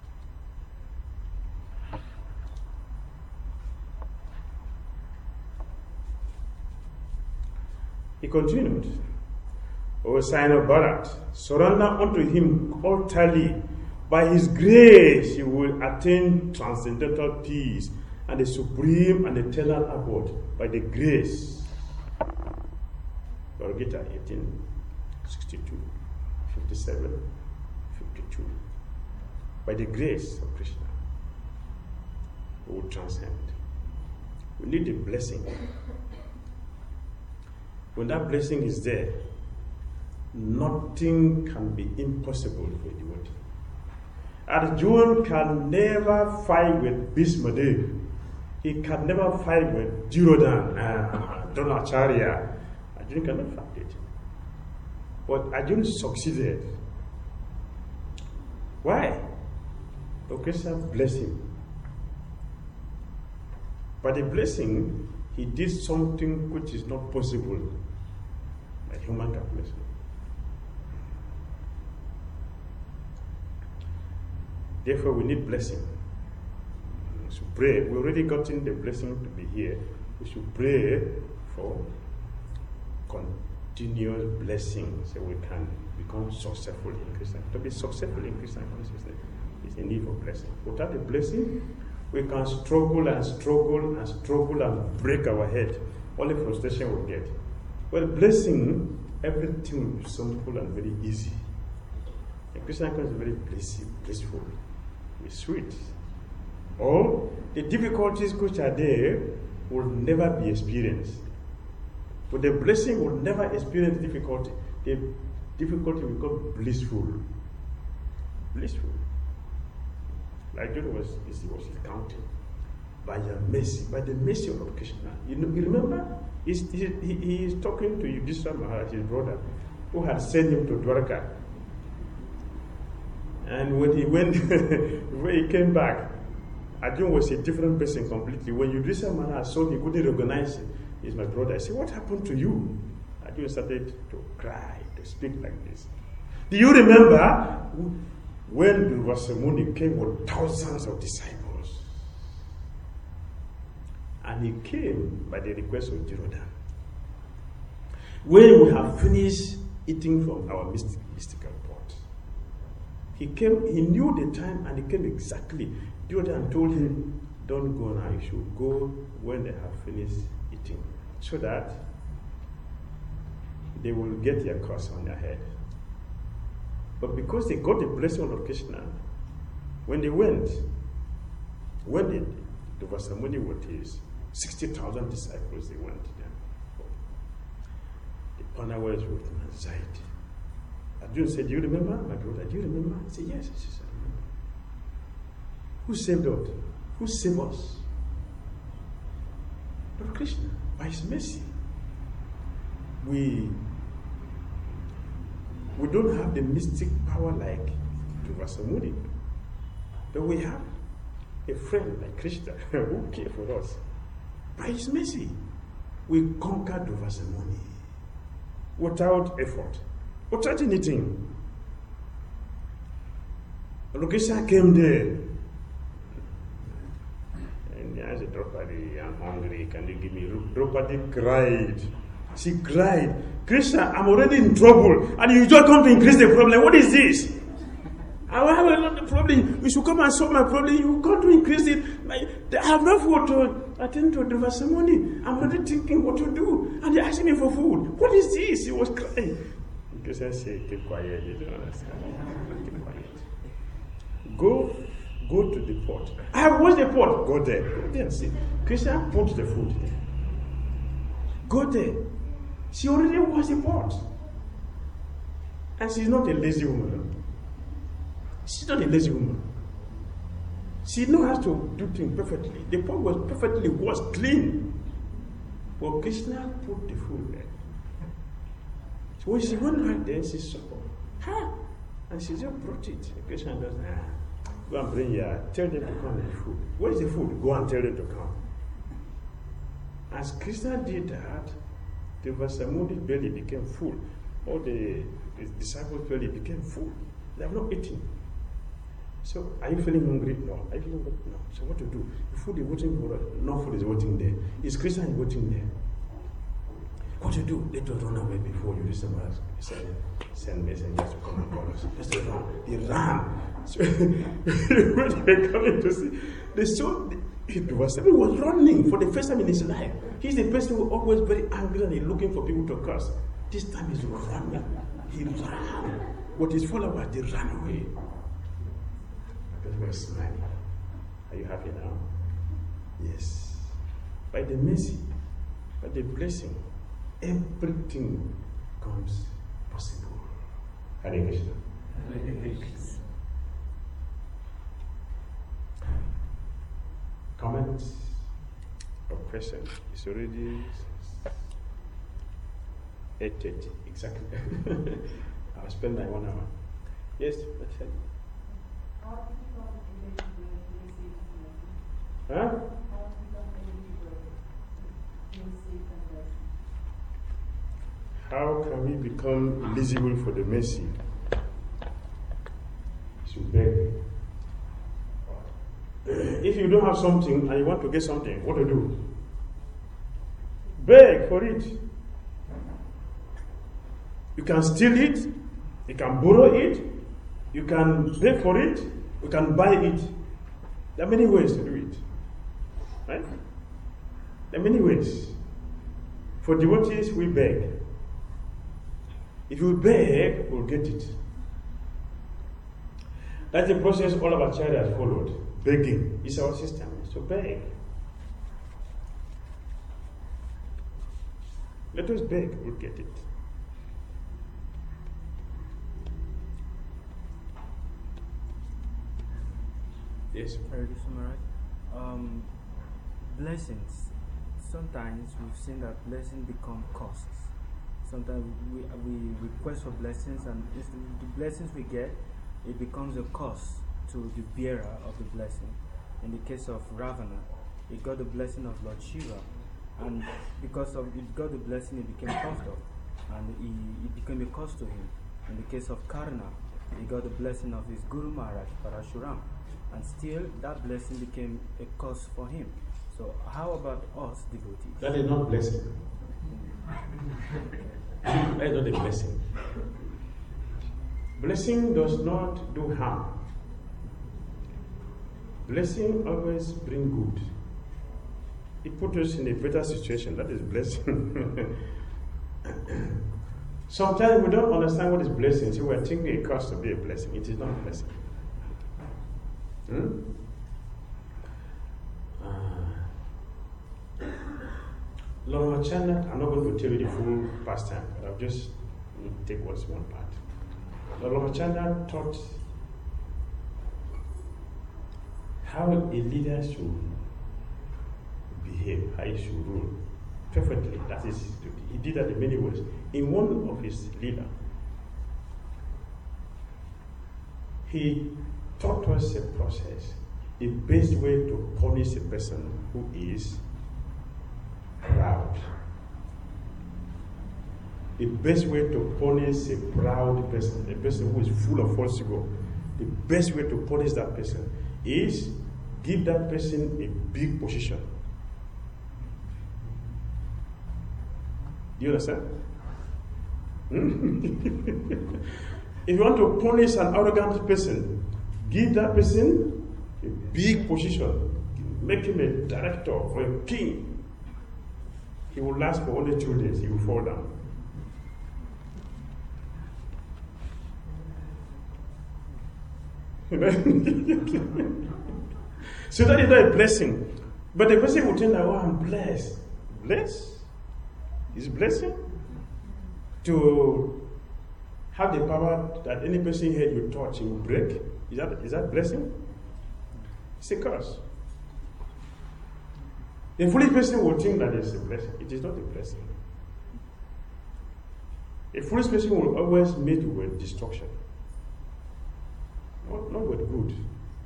[SPEAKER 1] He continued, O sign of Bharat, surrender unto him utterly. By his grace you will attain transcendental peace and the supreme and eternal abode. By the grace. Bhagavad Gita 18:62. 57, 52. By the grace of Krishna, we will transcend. We need a blessing. When that blessing is there, nothing can be impossible for a devotee. Arjuna can never fight with Bhismadev. He can never fight with Duryodhana, Dronacharya. Arjuna cannot fight it. But Arjuna succeeded. Why? Because Krishna blessed him. By the blessing, he did something which is not possible by human calculation. Therefore, we need blessing. We should pray. We already gotten the blessing to be here. We should pray for continuous blessing so we can become successful in Christian. To be successful in Christian consciousness is a need for blessing. Without the blessing, we can struggle and break our head. Only frustration will get. Well, blessing, everything will be simple and very easy. And Christian consciousness is very blissful. It's sweet. All the difficulties which are there will never be experienced. But the blessing will never experience difficulty. The difficulty will become blissful. Blissful. Like John was counting. By your mercy, by the mercy of Krishna. You remember? He is talking to Yudhishthira Maharaj, his brother, who had sent him to Dwarka. And when he went, when he came back, Arjun was a different person completely. When Yudhishthira Maharaj saw he couldn't recognize him, he's my brother. I said, what happened to you? Arjun started to cry, to speak like this. Do you remember when Durvasa Muni came with thousands of disciples? And he came by the request of Jirodan. When we have finished eating from our mystical pot, he came, he knew the time, and he came exactly. Jirodan told him, don't go now, you should go when they have finished eating, so that they will get their curse on their head. But because they got the blessing of Lord Krishna, when they went, when the Vasamuni with his 60,000 disciples, they went there. The Pandavas were in anxiety. Arjuna said, do you remember, my brother? Do you remember? He said, yes. He said, I remember. Who saved us? Who saved us? Lord Krishna, by his mercy. We don't have the mystic power like Durvasa Muni, but we have a friend like Krishna who cared for us. By his mercy, we conquered Durvasa Muni without effort, without anything. Lord Krishna came there, and I said, Draupadi, I'm hungry, can you give me? Draupadi cried. She cried, Krishna, I'm already in trouble, and you just come to increase the problem. What is this? I have a lot of problem. You should come and solve my problem. You come to increase it. I have no food to attend to the ceremony. I'm already thinking what to do, and they're asking me for food. What is this? He was crying. Krishna said, keep quiet. You don't understand. Keep quiet. Go to the pot. I have washed the pot. Go there and see. Krishna put the food there. Go there. She already washed the pot. And she's not a lazy woman. She's not a lazy woman. She knows how to do things perfectly. The pot was perfectly washed, clean. But Krishna put the food there. So when she went back there, she saw her. And she just brought it. Krishna does, go and bring here. Tell them to come with the food. Where is the food? Go and tell them to come. As Krishna did that, the Vasamudi's belly became full. All the disciples' belly became full. They have not eaten. So, are you feeling hungry? No. Are you feeling hungry? No. So, what to do? The food is waiting for us. No food is waiting there. Is Krishna waiting there? What to do? Let us run away before you listen to us. Send messengers to come and call us. Let's run. He ran. So, when they coming to see, they saw. He was running for the first time in his life. He's the person who always very angry and he's looking for people to curse. This time he's running. He ran. With his followers, they ran away. People were smiling. Are you happy now? Yes. By the mercy, by the blessing, everything becomes possible. Hare Krishna. Hare Krishna. Comments or questions? It's already 8:30 exactly. I'll spend my 1 hour. Yes, that's it. Huh? How can we become eligible for the mercy? To beg. If you don't have something and you want to get something, what to do? Beg for it. You can steal it, you can borrow it, you can beg for it, you can buy it. There are many ways to do it. Right? There are many ways. For devotees, we beg. If you beg, we'll get it. That's the process all of our children have followed. Begging is our system. So beg. Let us beg, we'll get it. Yes.
[SPEAKER 7] Sorry to summarize. Blessings. Sometimes we've seen that blessings become costs. Sometimes we request for blessings, and the blessings we get, it becomes a cost to the bearer of the blessing. In the case of Ravana, he got the blessing of Lord Shiva, and because of it got the blessing, he became puffed up, and it became a curse to him. In the case of Karna, he got the blessing of his Guru Maharaj, Parashuram, and still that blessing became a curse for him. So how about us devotees?
[SPEAKER 1] That is not blessing. That is not a blessing. Blessing does not do harm. Blessing always brings good. It puts us in a better situation. That is blessing. Sometimes we don't understand what is blessing, so we are thinking it costs to be a blessing. It is not a blessing. Lord Machanat, I'm not going to tell you the full pastime, but I'll just take one small part. Lord Machanat taught how a leader should behave, how he should rule perfectly. That is, he did that in many ways. In one of his leaders, he taught us a process, the best way to punish a person who is proud. The best way to punish a proud person, a person who is full of false ego, the best way to punish that person is give that person a big position. Do you understand? If you want to punish an arrogant person, give that person a big position. Make him a director or a king. He will last for only 2 days. He will fall down. So that is not a blessing. But the person will think that, oh, I'm blessed. Blessed? Is blessing? To have the power that any person head you touch, he will break? Is that blessing? It's a curse. A foolish person will think that it's a blessing. It is not a blessing. A foolish person will always meet with destruction, not with good.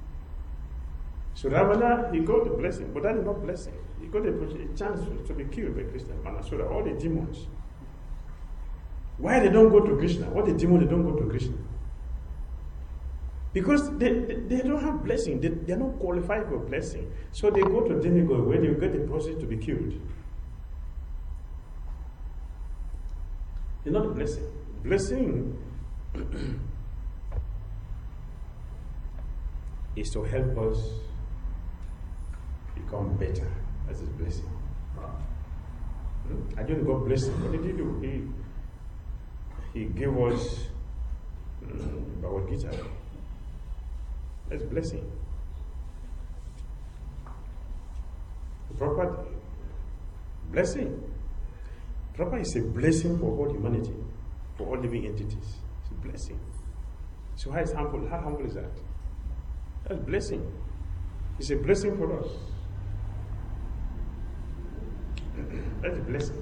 [SPEAKER 1] So Ravana, he got the blessing, but that is not blessing. He got a chance to be killed by Krishna. Manasura, all the demons. Why they don't go to Krishna? What the demons, they don't go to Krishna? Because they don't have blessing. They are not qualified for blessing. So they go to demigod where they get the process to be killed. It's not a blessing. Blessing is to help us become better. That's his blessing. I didn't God bless him. What did he do? He gave us Bhagavad Gita. That's blessing. The proper blessing. Proper is a blessing for all humanity, for all living entities. It's a blessing. So how harmful is that? That's blessing. It's a blessing for us. That's a blessing.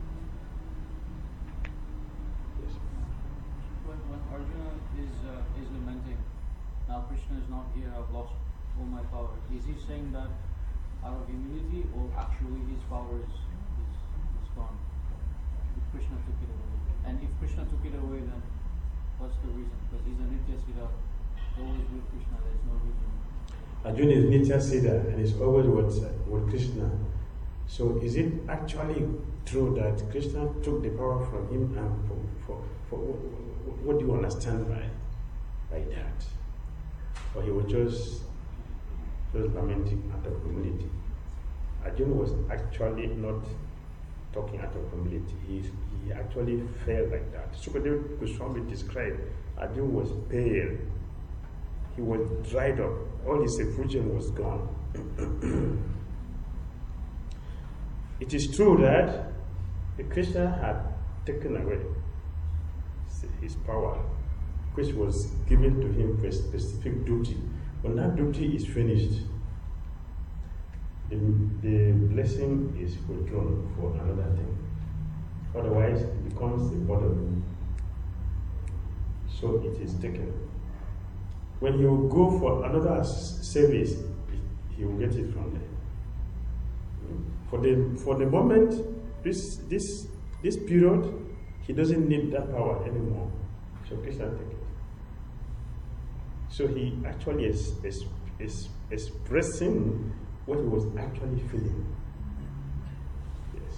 [SPEAKER 1] Yes.
[SPEAKER 6] When Arjuna is lamenting, now Krishna is not here, I've lost all my power. Is he saying that out of humility, or actually his power is gone? If Krishna took it away. And if Krishna took it away, then what's the reason? Because he's a Nitya Siddha, always with Krishna, there's no reason. Arjuna
[SPEAKER 1] is Nitya Siddha and is always with Krishna. So is it actually true that Krishna took the power from him? And for what do you understand by that? Or he was just lamenting out of humility? Arjuna was actually not talking out of humility. He actually felt like that. Sukadeva Goswami described Arjuna was pale. He was dried up. All his effulgence was gone. It is true that Krishna had taken away his power, which was given to him for a specific duty. When that duty is finished, the blessing is withdrawn for another thing. Otherwise, it becomes a burden. So it is taken. When you go for another service, he will get it from there. For the moment, this period, he doesn't need that power anymore. So Krishna take it. So he actually is expressing what he was actually feeling. Yes.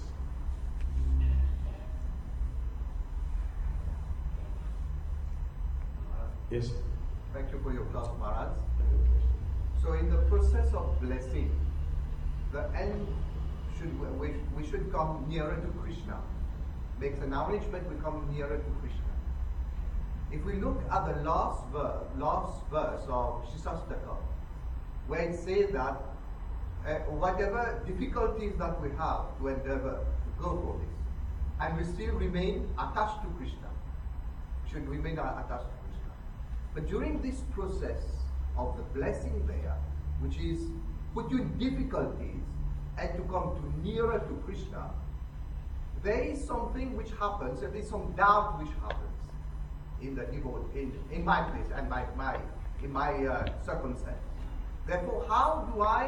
[SPEAKER 1] Yes.
[SPEAKER 2] Thank you for your class, Maharaj. So in the process of blessing, the end we should come nearer to Krishna. Makes an arrangement, we come nearer to Krishna. If we look at the last verse of Shishastaka, where it says that whatever difficulties that we have to endeavor to go for this, and we still remain attached to Krishna, should remain attached to Krishna. But during this process of the blessing there, which is put you in difficulties and to come to nearer to Krishna, there is something which happens, there is some doubt which happens in the in my place and in my circumstance. Therefore, how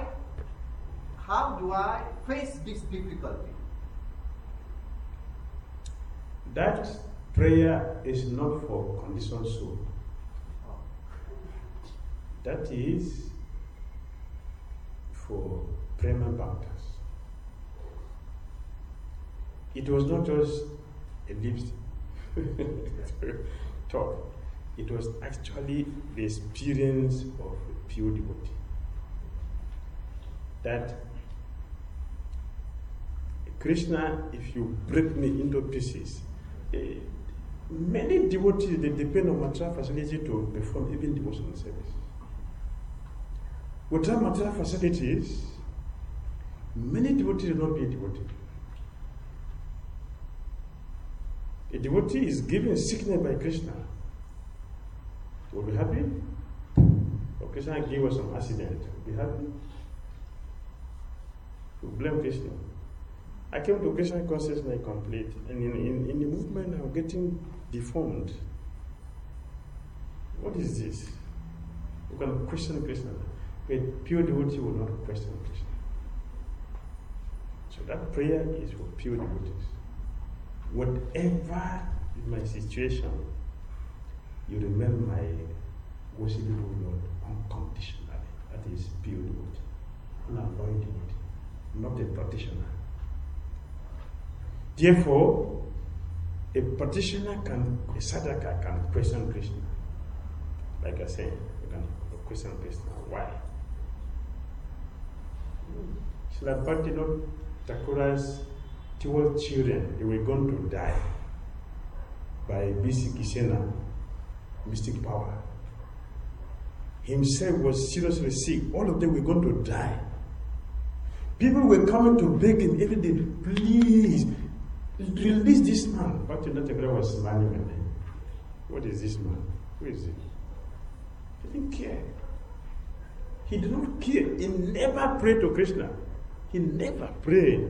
[SPEAKER 2] do I face this difficulty?
[SPEAKER 1] That prayer is not for conditioned soul. That is for Prema Bhaktas. It was not just a lip talk. It was actually the experience of a pure devotee. That Krishna, if you break me into pieces, many devotees, they depend on material facility to perform even devotional service. Without material facilities, many devotees will not be a devotee. A devotee is given sickness by Krishna. Will be happy? Or Krishna gave us some accident. Will be happy? We blame Krishna. I came to Krishna consciousness complete, and in the movement I'm getting deformed. What is this? You can question Krishna. A pure devotee will not question Krishna. So that prayer is for pure devotees. Whatever is my situation, you remember my worshipable Lord unconditionally. That is pure devotee, unalloyed devotee, not a practitioner. Therefore, a practitioner a sadhaka can question Krishna. Like I said, you can question Krishna. Why? Srila Bhaktivinoda Thakura's 12 children, they were going to die by B.C. Kisena, mystic power. Himself was seriously sick. All of them were going to die. People were coming to beg him every day, please, release this man. Bhaktivinoda Thakura was smiling at him. What is this man? Who is he? He didn't care. He did not care. He never prayed to Krishna. He never prayed.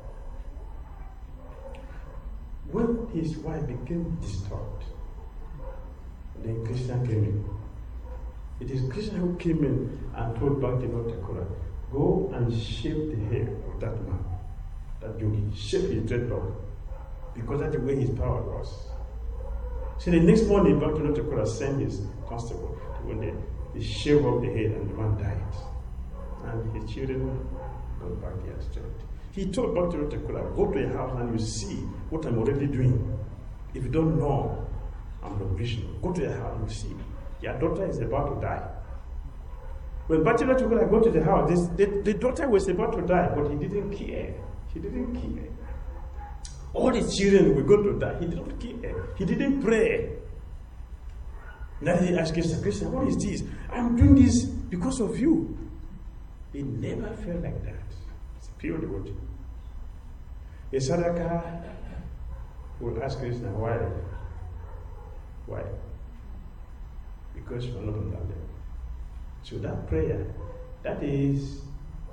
[SPEAKER 1] When his wife became disturbed, then Krishna came in. It is Krishna who came in and told Bhaktivinoda Thakura, go and shave the hair of that man, that yogi, shave his dreadlock, because that's the way his power was. So the next morning, Bhaktivinoda Thakura sent his constable when they shaved off the head and the man died. And his children got back their strength. He told Bhaktivinoda Thakura, go to a house and you see what I'm already doing. If you don't know, I'm Lord Vishnu. Go to a house and you see. Your daughter is about to die. When Bhaktivinoda Thakura got to the house, the daughter was about to die, but he didn't care. He didn't care. All his children were going to die. He didn't care. He didn't pray. Now he asked Krishna, what is this? I'm doing this because of you. He never felt like that. It's a pure devotee. A sadhaka will ask Krishna, why? Why? Because we're not on that level. So that prayer, that is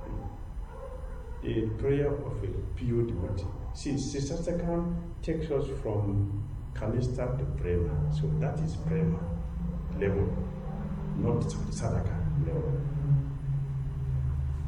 [SPEAKER 1] a prayer of a pure devotee. See, Sisastakam takes us from Kanista to Prema. So that is Prema level, not Sadhaka level.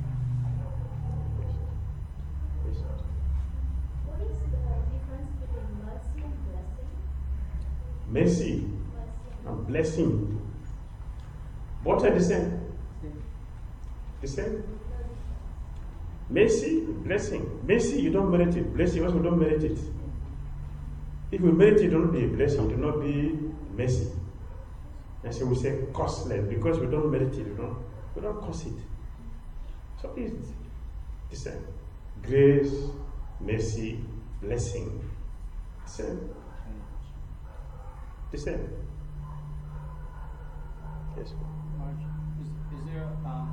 [SPEAKER 1] Mercy and blessing. Both are the same. The same. Mercy, blessing. Mercy, you don't merit it. Blessing, also don't merit it. If you merit it, it don't be a blessing, it will not be mercy. And so we say costless because we don't merit it, we don't cost it. So it's the same. Grace, mercy, blessing. Same. The same. Yes.
[SPEAKER 6] Marge, is there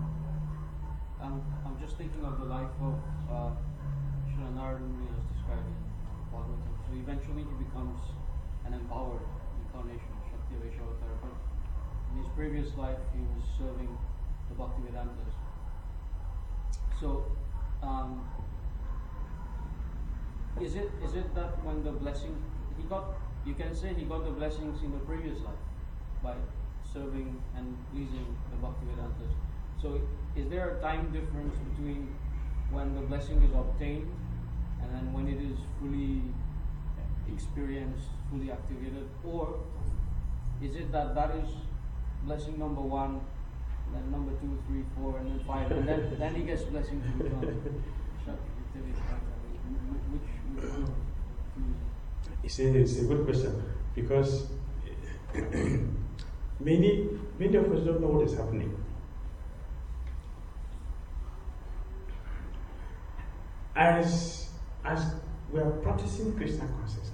[SPEAKER 6] I'm just thinking of the life of Srila Narada Muni as described in Bhagavatam. So eventually he becomes an empowered incarnation of Shakti Vaishavatara, but in his previous life he was serving the Bhaktivedantas. So is it that when the blessing you can say he got the blessings in the previous life by serving and pleasing the Bhaktivedantas. So is there a time difference between when the blessing is obtained and then when it is fully experienced, fully activated? Or is it that is blessing number 1, then number 2, 3, 4, and then 5, and then he gets blessing to become Shakti? Which one?
[SPEAKER 1] It's a good question because many of us don't know what is happening. As we are practicing Krishna consciousness,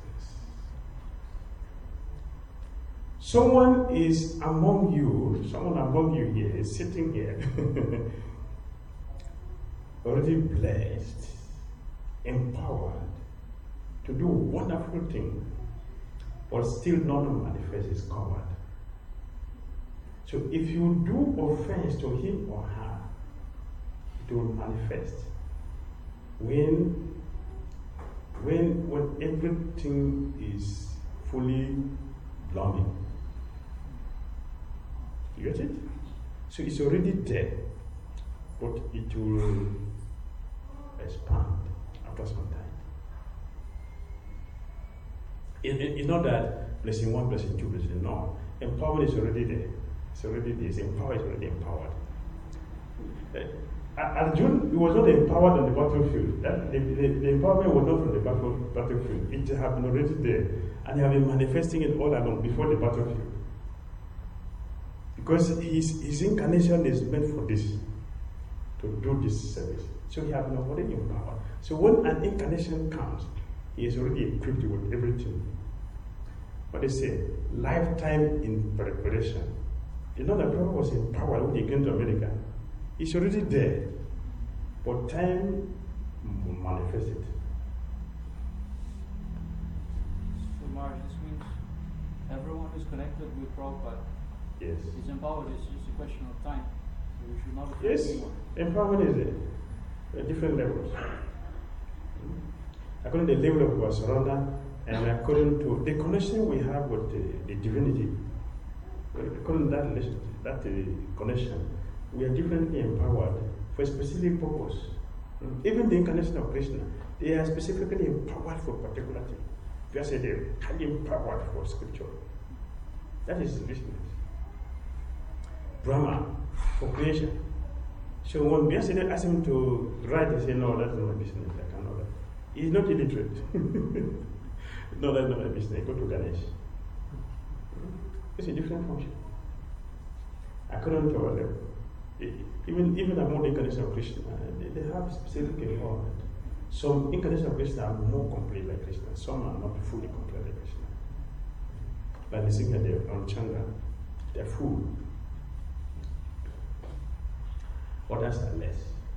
[SPEAKER 1] someone among you here is sitting here, already blessed, empowered to do a wonderful thing, but still not manifest is covered. So if you do offense to him or her, it will manifest. When everything is fully blooming. You get it? So it's already there, but it will expand after some time. It's not that blessing 1, blessing 2, blessing no. Empowerment is already there. It's already there. It's empowered, it's already empowered. Arjuna was not empowered on the battlefield. The empowerment was not from the battlefield. It had been already there. And he had been manifesting it all along before the battlefield. Because his incarnation is meant for this, to do this service. So he had been already empowered. So when an incarnation comes, he is already equipped with everything. What they say, lifetime in preparation. You know, the Prophet was empowered when he came to America. It's already there, but time will manifest it.
[SPEAKER 6] So, Marge, this means everyone who's connected with Prabhupada is empowered. It's just a question of time. So we should not affect anyone.
[SPEAKER 1] Empowerment is at different levels. According to the level of surrender and according to the connection we have with the divinity, according to that connection, we are differently empowered for a specific purpose. Even the incarnation of Krishna, they are specifically empowered for a particular thing. We are saying they're highly empowered for scripture. That is business. Brahma for creation. So when we ask him to write, he says, no, that's not my business. I cannot write. He's not illiterate. No, that's not my business. Go to Ganesh. It's a different function. According to our level. Even among the incarnation of Krishna, they have specific empowerment. Some incarnations of Krishna are more complete like Krishna. Some are not fully complete like Krishna. Like the singer there on Chandra, they're full. Others are less.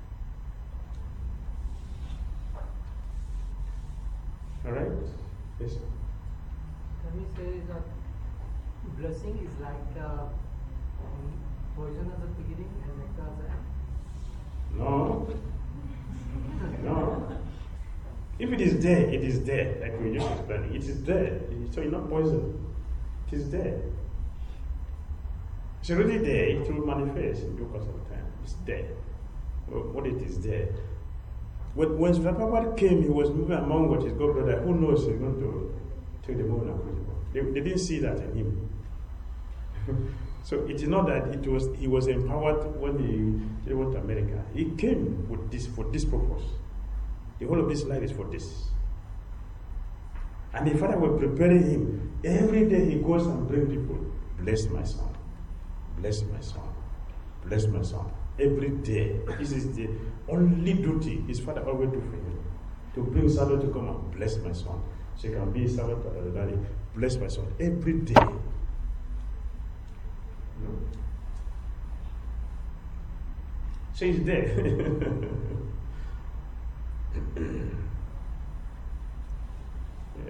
[SPEAKER 1] Alright? Yes.
[SPEAKER 3] Can we say that blessing is like poison at the beginning and nectar at the end?
[SPEAKER 1] No. No. If it is there, it is there. Like we just explained, it is there. So it's not poison. It is there. It's already there. It will manifest in due course of time. It's there. What it is there. When Prabhupada came, he was moving among what his god brother. Who knows he's going to Take the moon and put it on. They didn't see that in him. So it is not that he was empowered when he went to America. He came with this for this purpose. The whole of this life is for this. And the Father was preparing him. Every day he goes and brings people. Bless my son. Bless my son. Bless my son. Every day. This is the only duty his father always do for him. To bring Samuel to come and bless my son. So he can be a servant to the daddy. Bless my son. Every day. So he's there. Yes.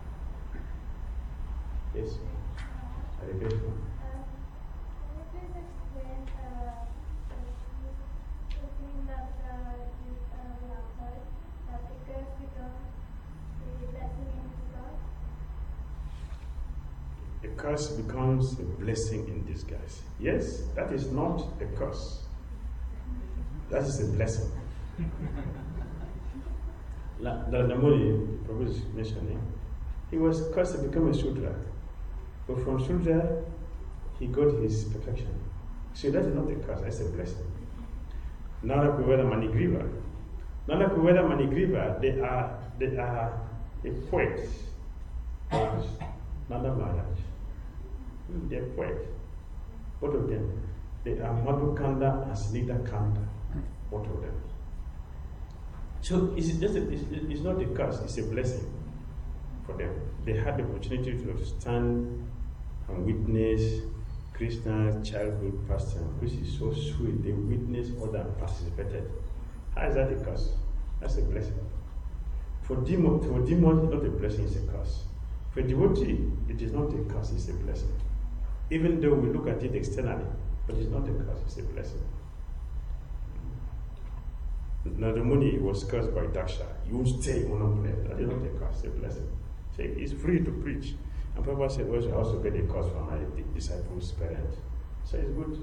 [SPEAKER 1] Yes. I repeat.
[SPEAKER 8] Can you please explain the thing that we have heard, that the curse becomes a blessing in disguise?
[SPEAKER 1] A curse becomes a blessing in disguise. Yes, that is not a curse. That is a blessing. The Namoni, Prophet mentioning, he was cursed to become a Shudra. But from Shudra, he got his perfection. So that is not a curse, that's a blessing. Nana Kuveda Manigriva. Nana Kuveda Manigriva, they are a poet of Nanda Maharaj. They are poet. Both of them. They are Madhukanda and Snigdha Kanda. Both of them. So it's not a curse, it's a blessing for them. They had the opportunity to stand and witness Krishna's childhood pastime, which is so sweet. They witnessed all that participated. How is that a curse? That's a blessing. For demon, it's not a blessing, it's a curse. For devotee, it is not a curse, it's a blessing. Even though we look at it externally, but it's not a curse, it's a blessing. Narada Muni was cursed by Daksha. You stay on a place. That is not a curse, it's a blessing. So he's free to preach. And Prabhupada said, well, you also get a curse from my disciples' parents. So it's good.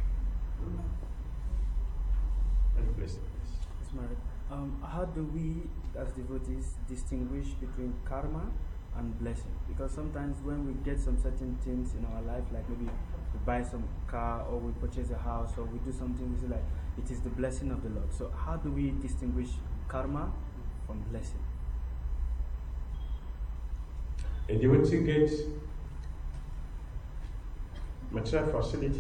[SPEAKER 1] That's a blessing.
[SPEAKER 7] How do we, as devotees, distinguish between karma and blessing? Because sometimes when we get some certain things in our life, like maybe we buy some car or we purchase a house or we do something, we say like, it is the blessing of the Lord. So how do we distinguish karma from blessing?
[SPEAKER 1] A devotee gets material facility.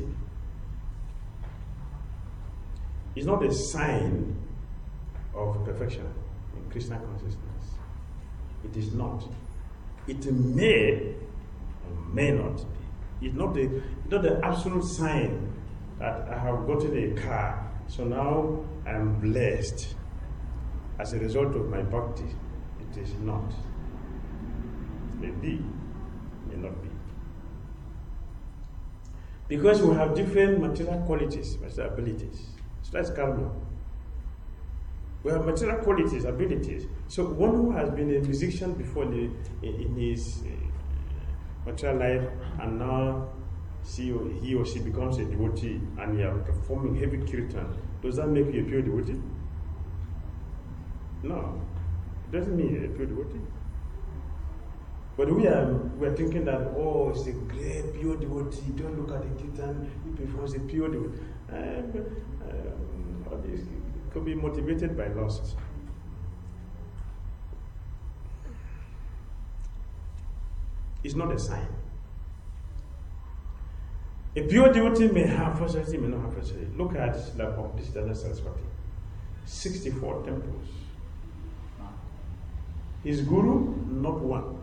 [SPEAKER 1] It's not a sign of perfection in Krishna consciousness. It is not. It may or may not be. It's not the absolute sign that I have gotten a car, so now I am blessed as a result of my bhakti. It is not. It may be, may not be. Because we have different material qualities, material abilities. So that's karma. We have material qualities, abilities. So one who has been a musician before in his material life, and now he or she becomes a devotee, and you are performing heavy kirtan, does that make you a pure devotee? No, it doesn't mean you're a pure devotee. But we are thinking that, oh, it's a great pure devotee. Don't look at the kirtan, he performs a pure devotee. All this could be motivated by lust. It's not a sign. A pure devotee may have facility, may not have facility. Look at Bhaktisiddhanta Saraswati. 64 temples. His guru, not one.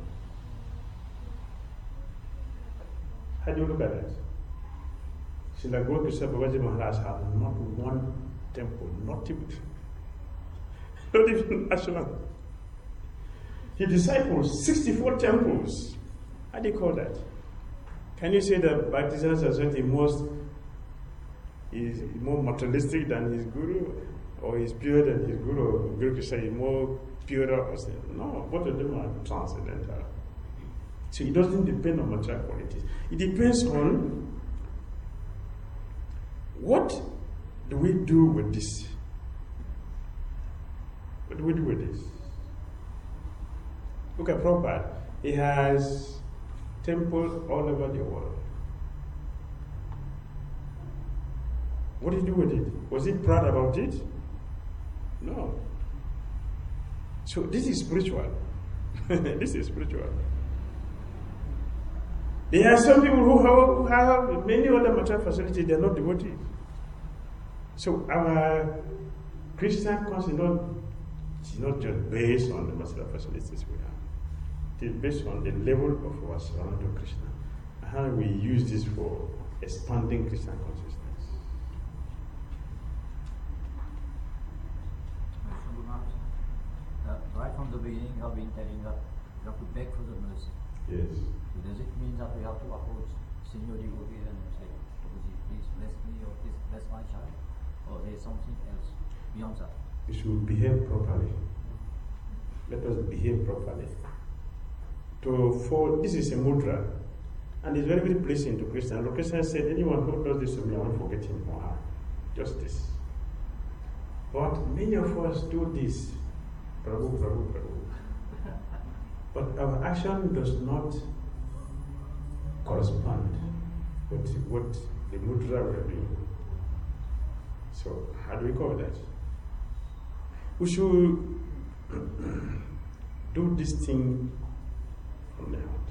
[SPEAKER 1] How do you look at that? Srila Guru Krishna Babaji Maharaj had not one temple, not even ashram. His disciples, 64 temples. How do you call that? Can you say that Bhaktisiddhanta Saraswati is more materialistic than his guru, or is pure than his guru, or Guru Krishna is more pure? No, both of them are transcendental. So it doesn't depend on material qualities. It depends on what do we do with this? What do we do with this? Look at Prabhupada. He has temples all over the world. What did he do with it? Was he proud about it? No. So this is spiritual. This is spiritual. There are some people who have many other material facilities, they are not devotees. So our Christian conscience is not just based on the material facilities we have. It is based on the level of our surrounding to Krishna. And how we use this for expanding Christian consciousness.
[SPEAKER 4] Right from the beginning, you have been telling that you have to beg for the mercy.
[SPEAKER 1] Yes.
[SPEAKER 4] So does it mean that we have to approach senior devotees and say, please bless me or please bless my child? Or there is something else beyond that?
[SPEAKER 1] We should behave properly. Let us behave properly. This is a mudra, and it's very, very pleasing to Krishna. And Krishna said, anyone who does this to me, I won't forget him or her. Just this. But many of us do this. Prabhu, Prabhu, Prabhu. But our action does not correspond with what the mudra we are doing. So, how do we call that? We should do this thing from the heart.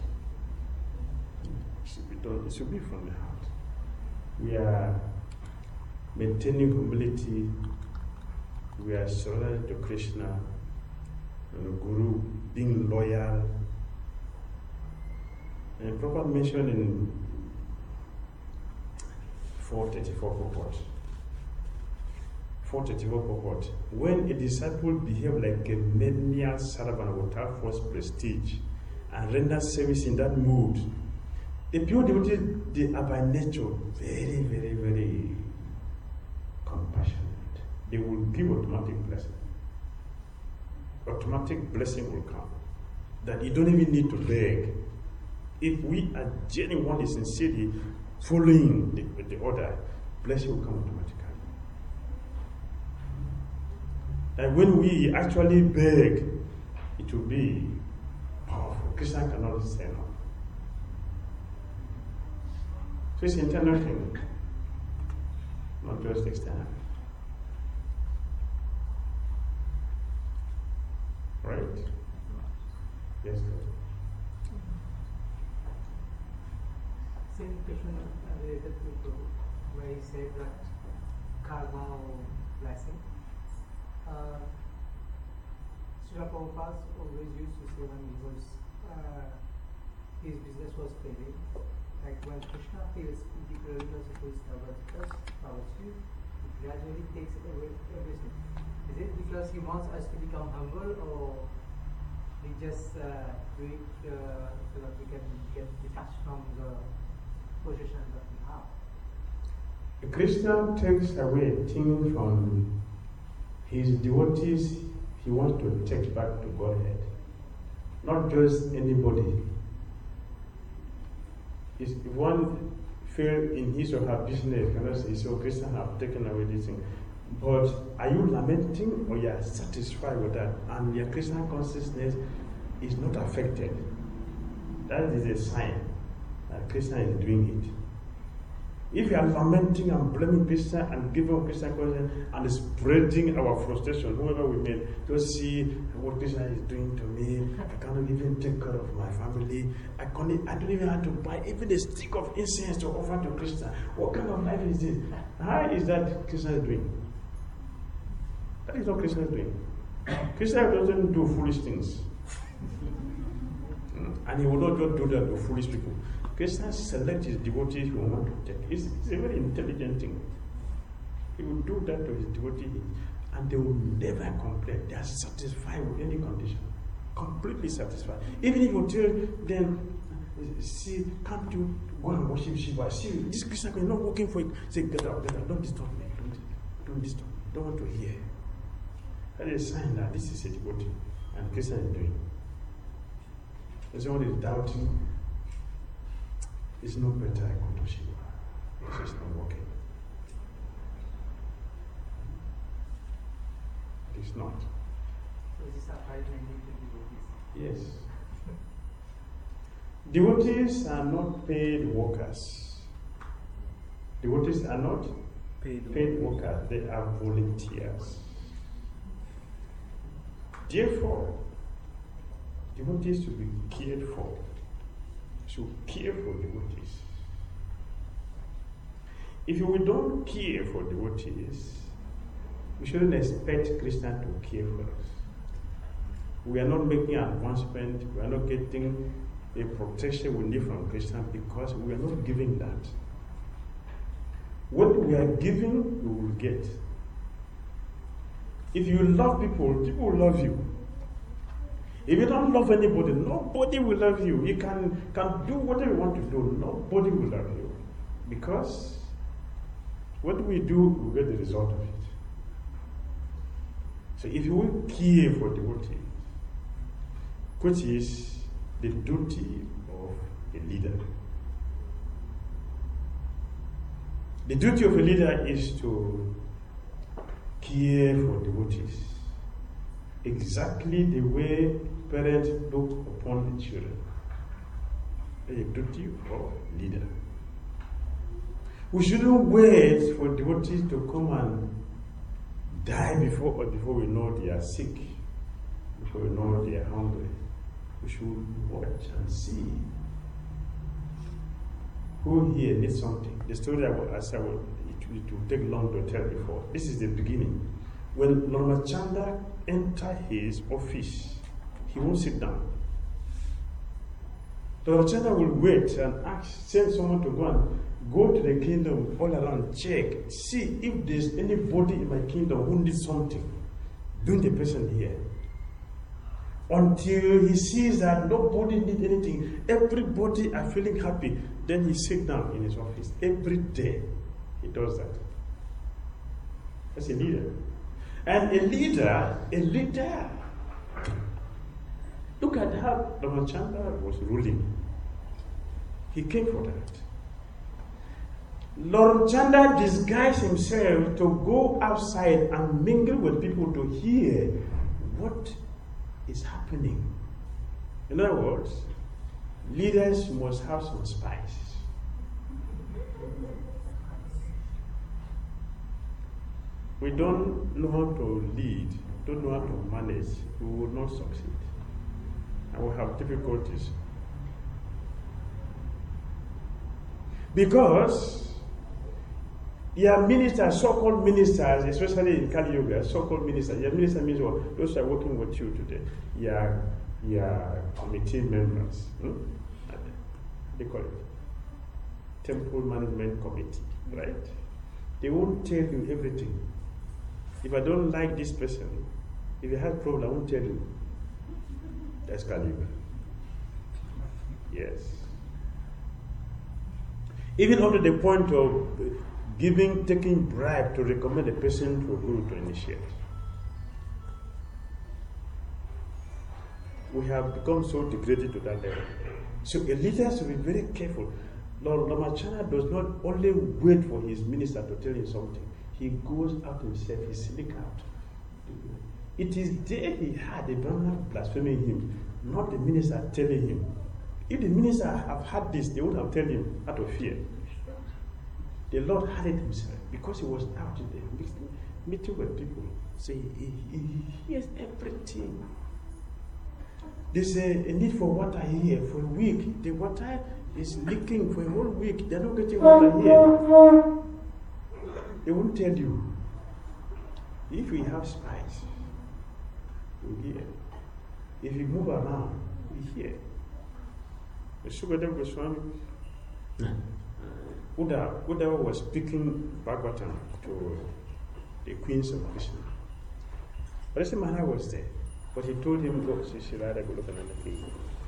[SPEAKER 1] It should be from the heart. We are maintaining humility. We are surrendered to Krishna, and the Guru, being loyal. And Prabhupada mentioned in 434 purport. 434 purport. When a disciple behaves like a menial servant without false prestige and renders service in that mood, the pure devotees, they are by nature very, very, very compassionate. They will give automatic blessing. Automatic blessing will come. That you don't even need to beg. If we are genuinely, sincerely following the order, blessing will come automatically. And when we actually beg, it will be powerful. Krishna cannot say no. So it's internal thing, not just external. Right? Yes, sir.
[SPEAKER 3] Same question related to where he said that karma or blessing. Srila Prabhupada always used to say when he was his business was failing, like when Krishna feels particularly merciful towards you, he gradually takes away everything. Is it because he wants us to become humble, or he just do it so that we can get detached from the position that we have?
[SPEAKER 1] Krishna takes away things from his devotees. He wants to take back to Godhead, not just anybody. If one fail in his or her business, cannot say, so Krishna have taken away this thing. But are you lamenting, or you are satisfied with that? And your Krishna consciousness is not affected. That is a sign that Krishna is doing it. If you are lamenting and blaming Krishna and giving Krishna consciousness and spreading our frustration, whoever we meet, just see what Krishna is doing to me. I cannot even take care of my family. I don't even have to buy even a stick of incense to offer to Krishna. What kind of life is this? How is that Krishna is doing? That is what Krishna is doing. Krishna doesn't do foolish things. And he will not just do that to foolish people. Krishna selects his devotees who want to take. It's a very intelligent thing. He will do that to his devotees, and they will never complain. They are satisfied with any condition. Completely satisfied. Even if you tell them, see, can't you go and worship Shiva? See, this Krishna is not working for it. Say, get out, don't disturb me. Don't disturb me. Don't want to hear. That is a sign that this is a devotee, and Krishna is doing. If someone is doubting, it's no better I go to Shiva. It's just not working. It's not.
[SPEAKER 3] So this applies mainly to devotees.
[SPEAKER 1] Yes. Devotees are not paid workers. Devotees are not paid workers. They are volunteers. Therefore, devotees should be cared for. Should care for devotees. If we don't care for devotees, we shouldn't expect Krishna to care for us. We are not making advancement. We are not getting a protection we need from Krishna because we are not giving that. What we are giving, we will get. If you love people, people will love you. If you don't love anybody, nobody will love you. You can do whatever you want to do. Nobody will love you. Because what we do, we get the result of it. So if you will care for devotees, which is the duty of a leader. The duty of a leader is to care for devotees. Exactly the way parents look upon the children. A duty of leader. We shouldn't wait for devotees to come and die before we know they are sick, before we know they are hungry. We should watch and see who here needs something. The story I said it will take long to tell before. This is the beginning. When Ramachandra entered his office, he won't sit down. Ramachandra will wait and send someone to go to the kingdom all around, check, see if there's anybody in my kingdom who needs something. Bring the person here. Until he sees that nobody needs anything, everybody are feeling happy, then he sits down in his office. Every day he does that. That's a leader. And a leader, look at how Ramachandra was ruling. He came for that. Lord Chandra disguised himself to go outside and mingle with people to hear what is happening. In other words, leaders must have some spice. We don't know how to lead, don't know how to manage, we will not succeed. And we have difficulties. Because your ministers, so-called ministers, especially in Kali Yuga, so-called ministers, your minister means what? Those who are working with you today, your committee members. They call it Temple Management Committee, right? They won't tell you everything. If I don't like this person, if you have a problem, I won't tell you. That's Kali Yuga. Yes. Even up to the point of taking bribe to recommend a person to a guru to initiate. We have become so degraded to that level. So a leader should be very careful. Lord Ramachandra does not only wait for his minister to tell him something. He goes out himself, he sneaks out. It is there he had the Brahmana blaspheming him, not the minister telling him. If the minister have had this, they would have told him out of fear. The Lord had it himself because he was out in there meeting with people. So he hears everything. There's a need for water here for a week. The water is leaking for a whole week. They're not getting water here. They won't tell you. If we have spies, we hear. If you move around, we hear. The Shukadev Goswami, Uddhava was speaking Bhagavatam to the queens of Krishna. Parikshit Maharaj was there, but he told him, go, Shishirada, go look at another king.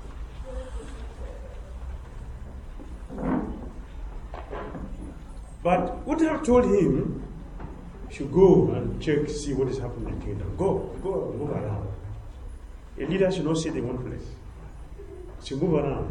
[SPEAKER 1] But Uddhava told him, you should go and check, see what is happening in the kingdom. Go, move around. A leader should not sit in one place. He should move around.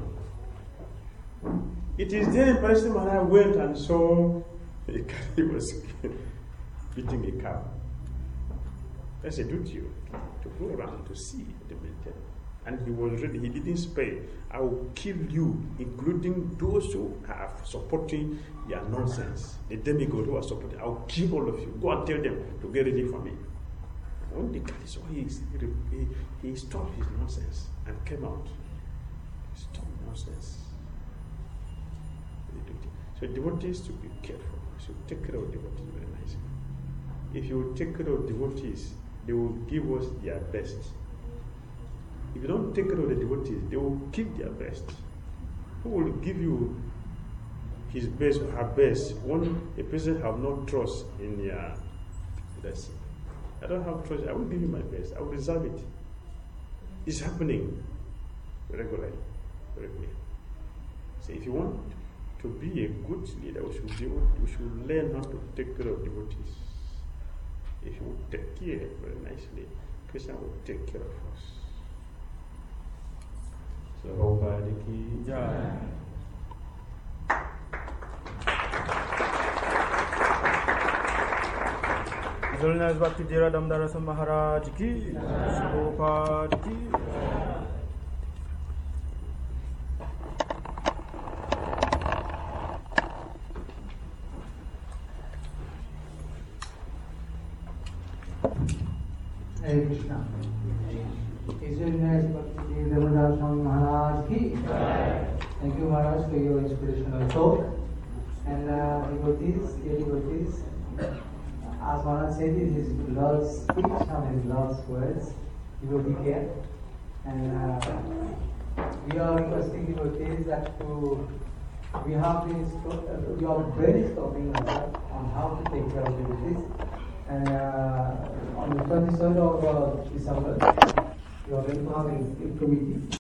[SPEAKER 1] It is then Parikshit Maharaj went and saw a guy was beating a cow. That's a duty to go around to see the maintain. And he was ready, he didn't spare. I will kill you, including those who are supporting your nonsense. The demigod who are supporting, I will kill all of you. Go and tell them to get ready for me. When the cat saw he stopped his nonsense and came out. He stopped nonsense. So devotees to be careful. You should take care of devotees very nicely. If you take care of devotees, they will give us their best. If you don't take care of the devotees, they will give their best. Who will give you his best or her best when a person have no trust in their blessing? I don't have trust. I will give you my best. I will reserve it. It's happening regularly. So if you want to be a good leader, we should learn how to take care of devotees. If you take care very nicely, Krishna will take care of us. So, Prabhupada ki jai.
[SPEAKER 7] His Holiness Bhakti Jira Damdarasa Maharaj ki, Prabhupada ki.
[SPEAKER 3] Hare Krishna. His Holiness Bhakti Damdarasa Maharaj ki. Thank you, Maharaj, for your inspirational talk. And devotees, as Maharaj said, it is Lord's speech and his Lord's words. Devotee care. And we are requesting devotees that we are brainstorming on how to take care of devotees. And on the 23rd of December, we are going to have a committee.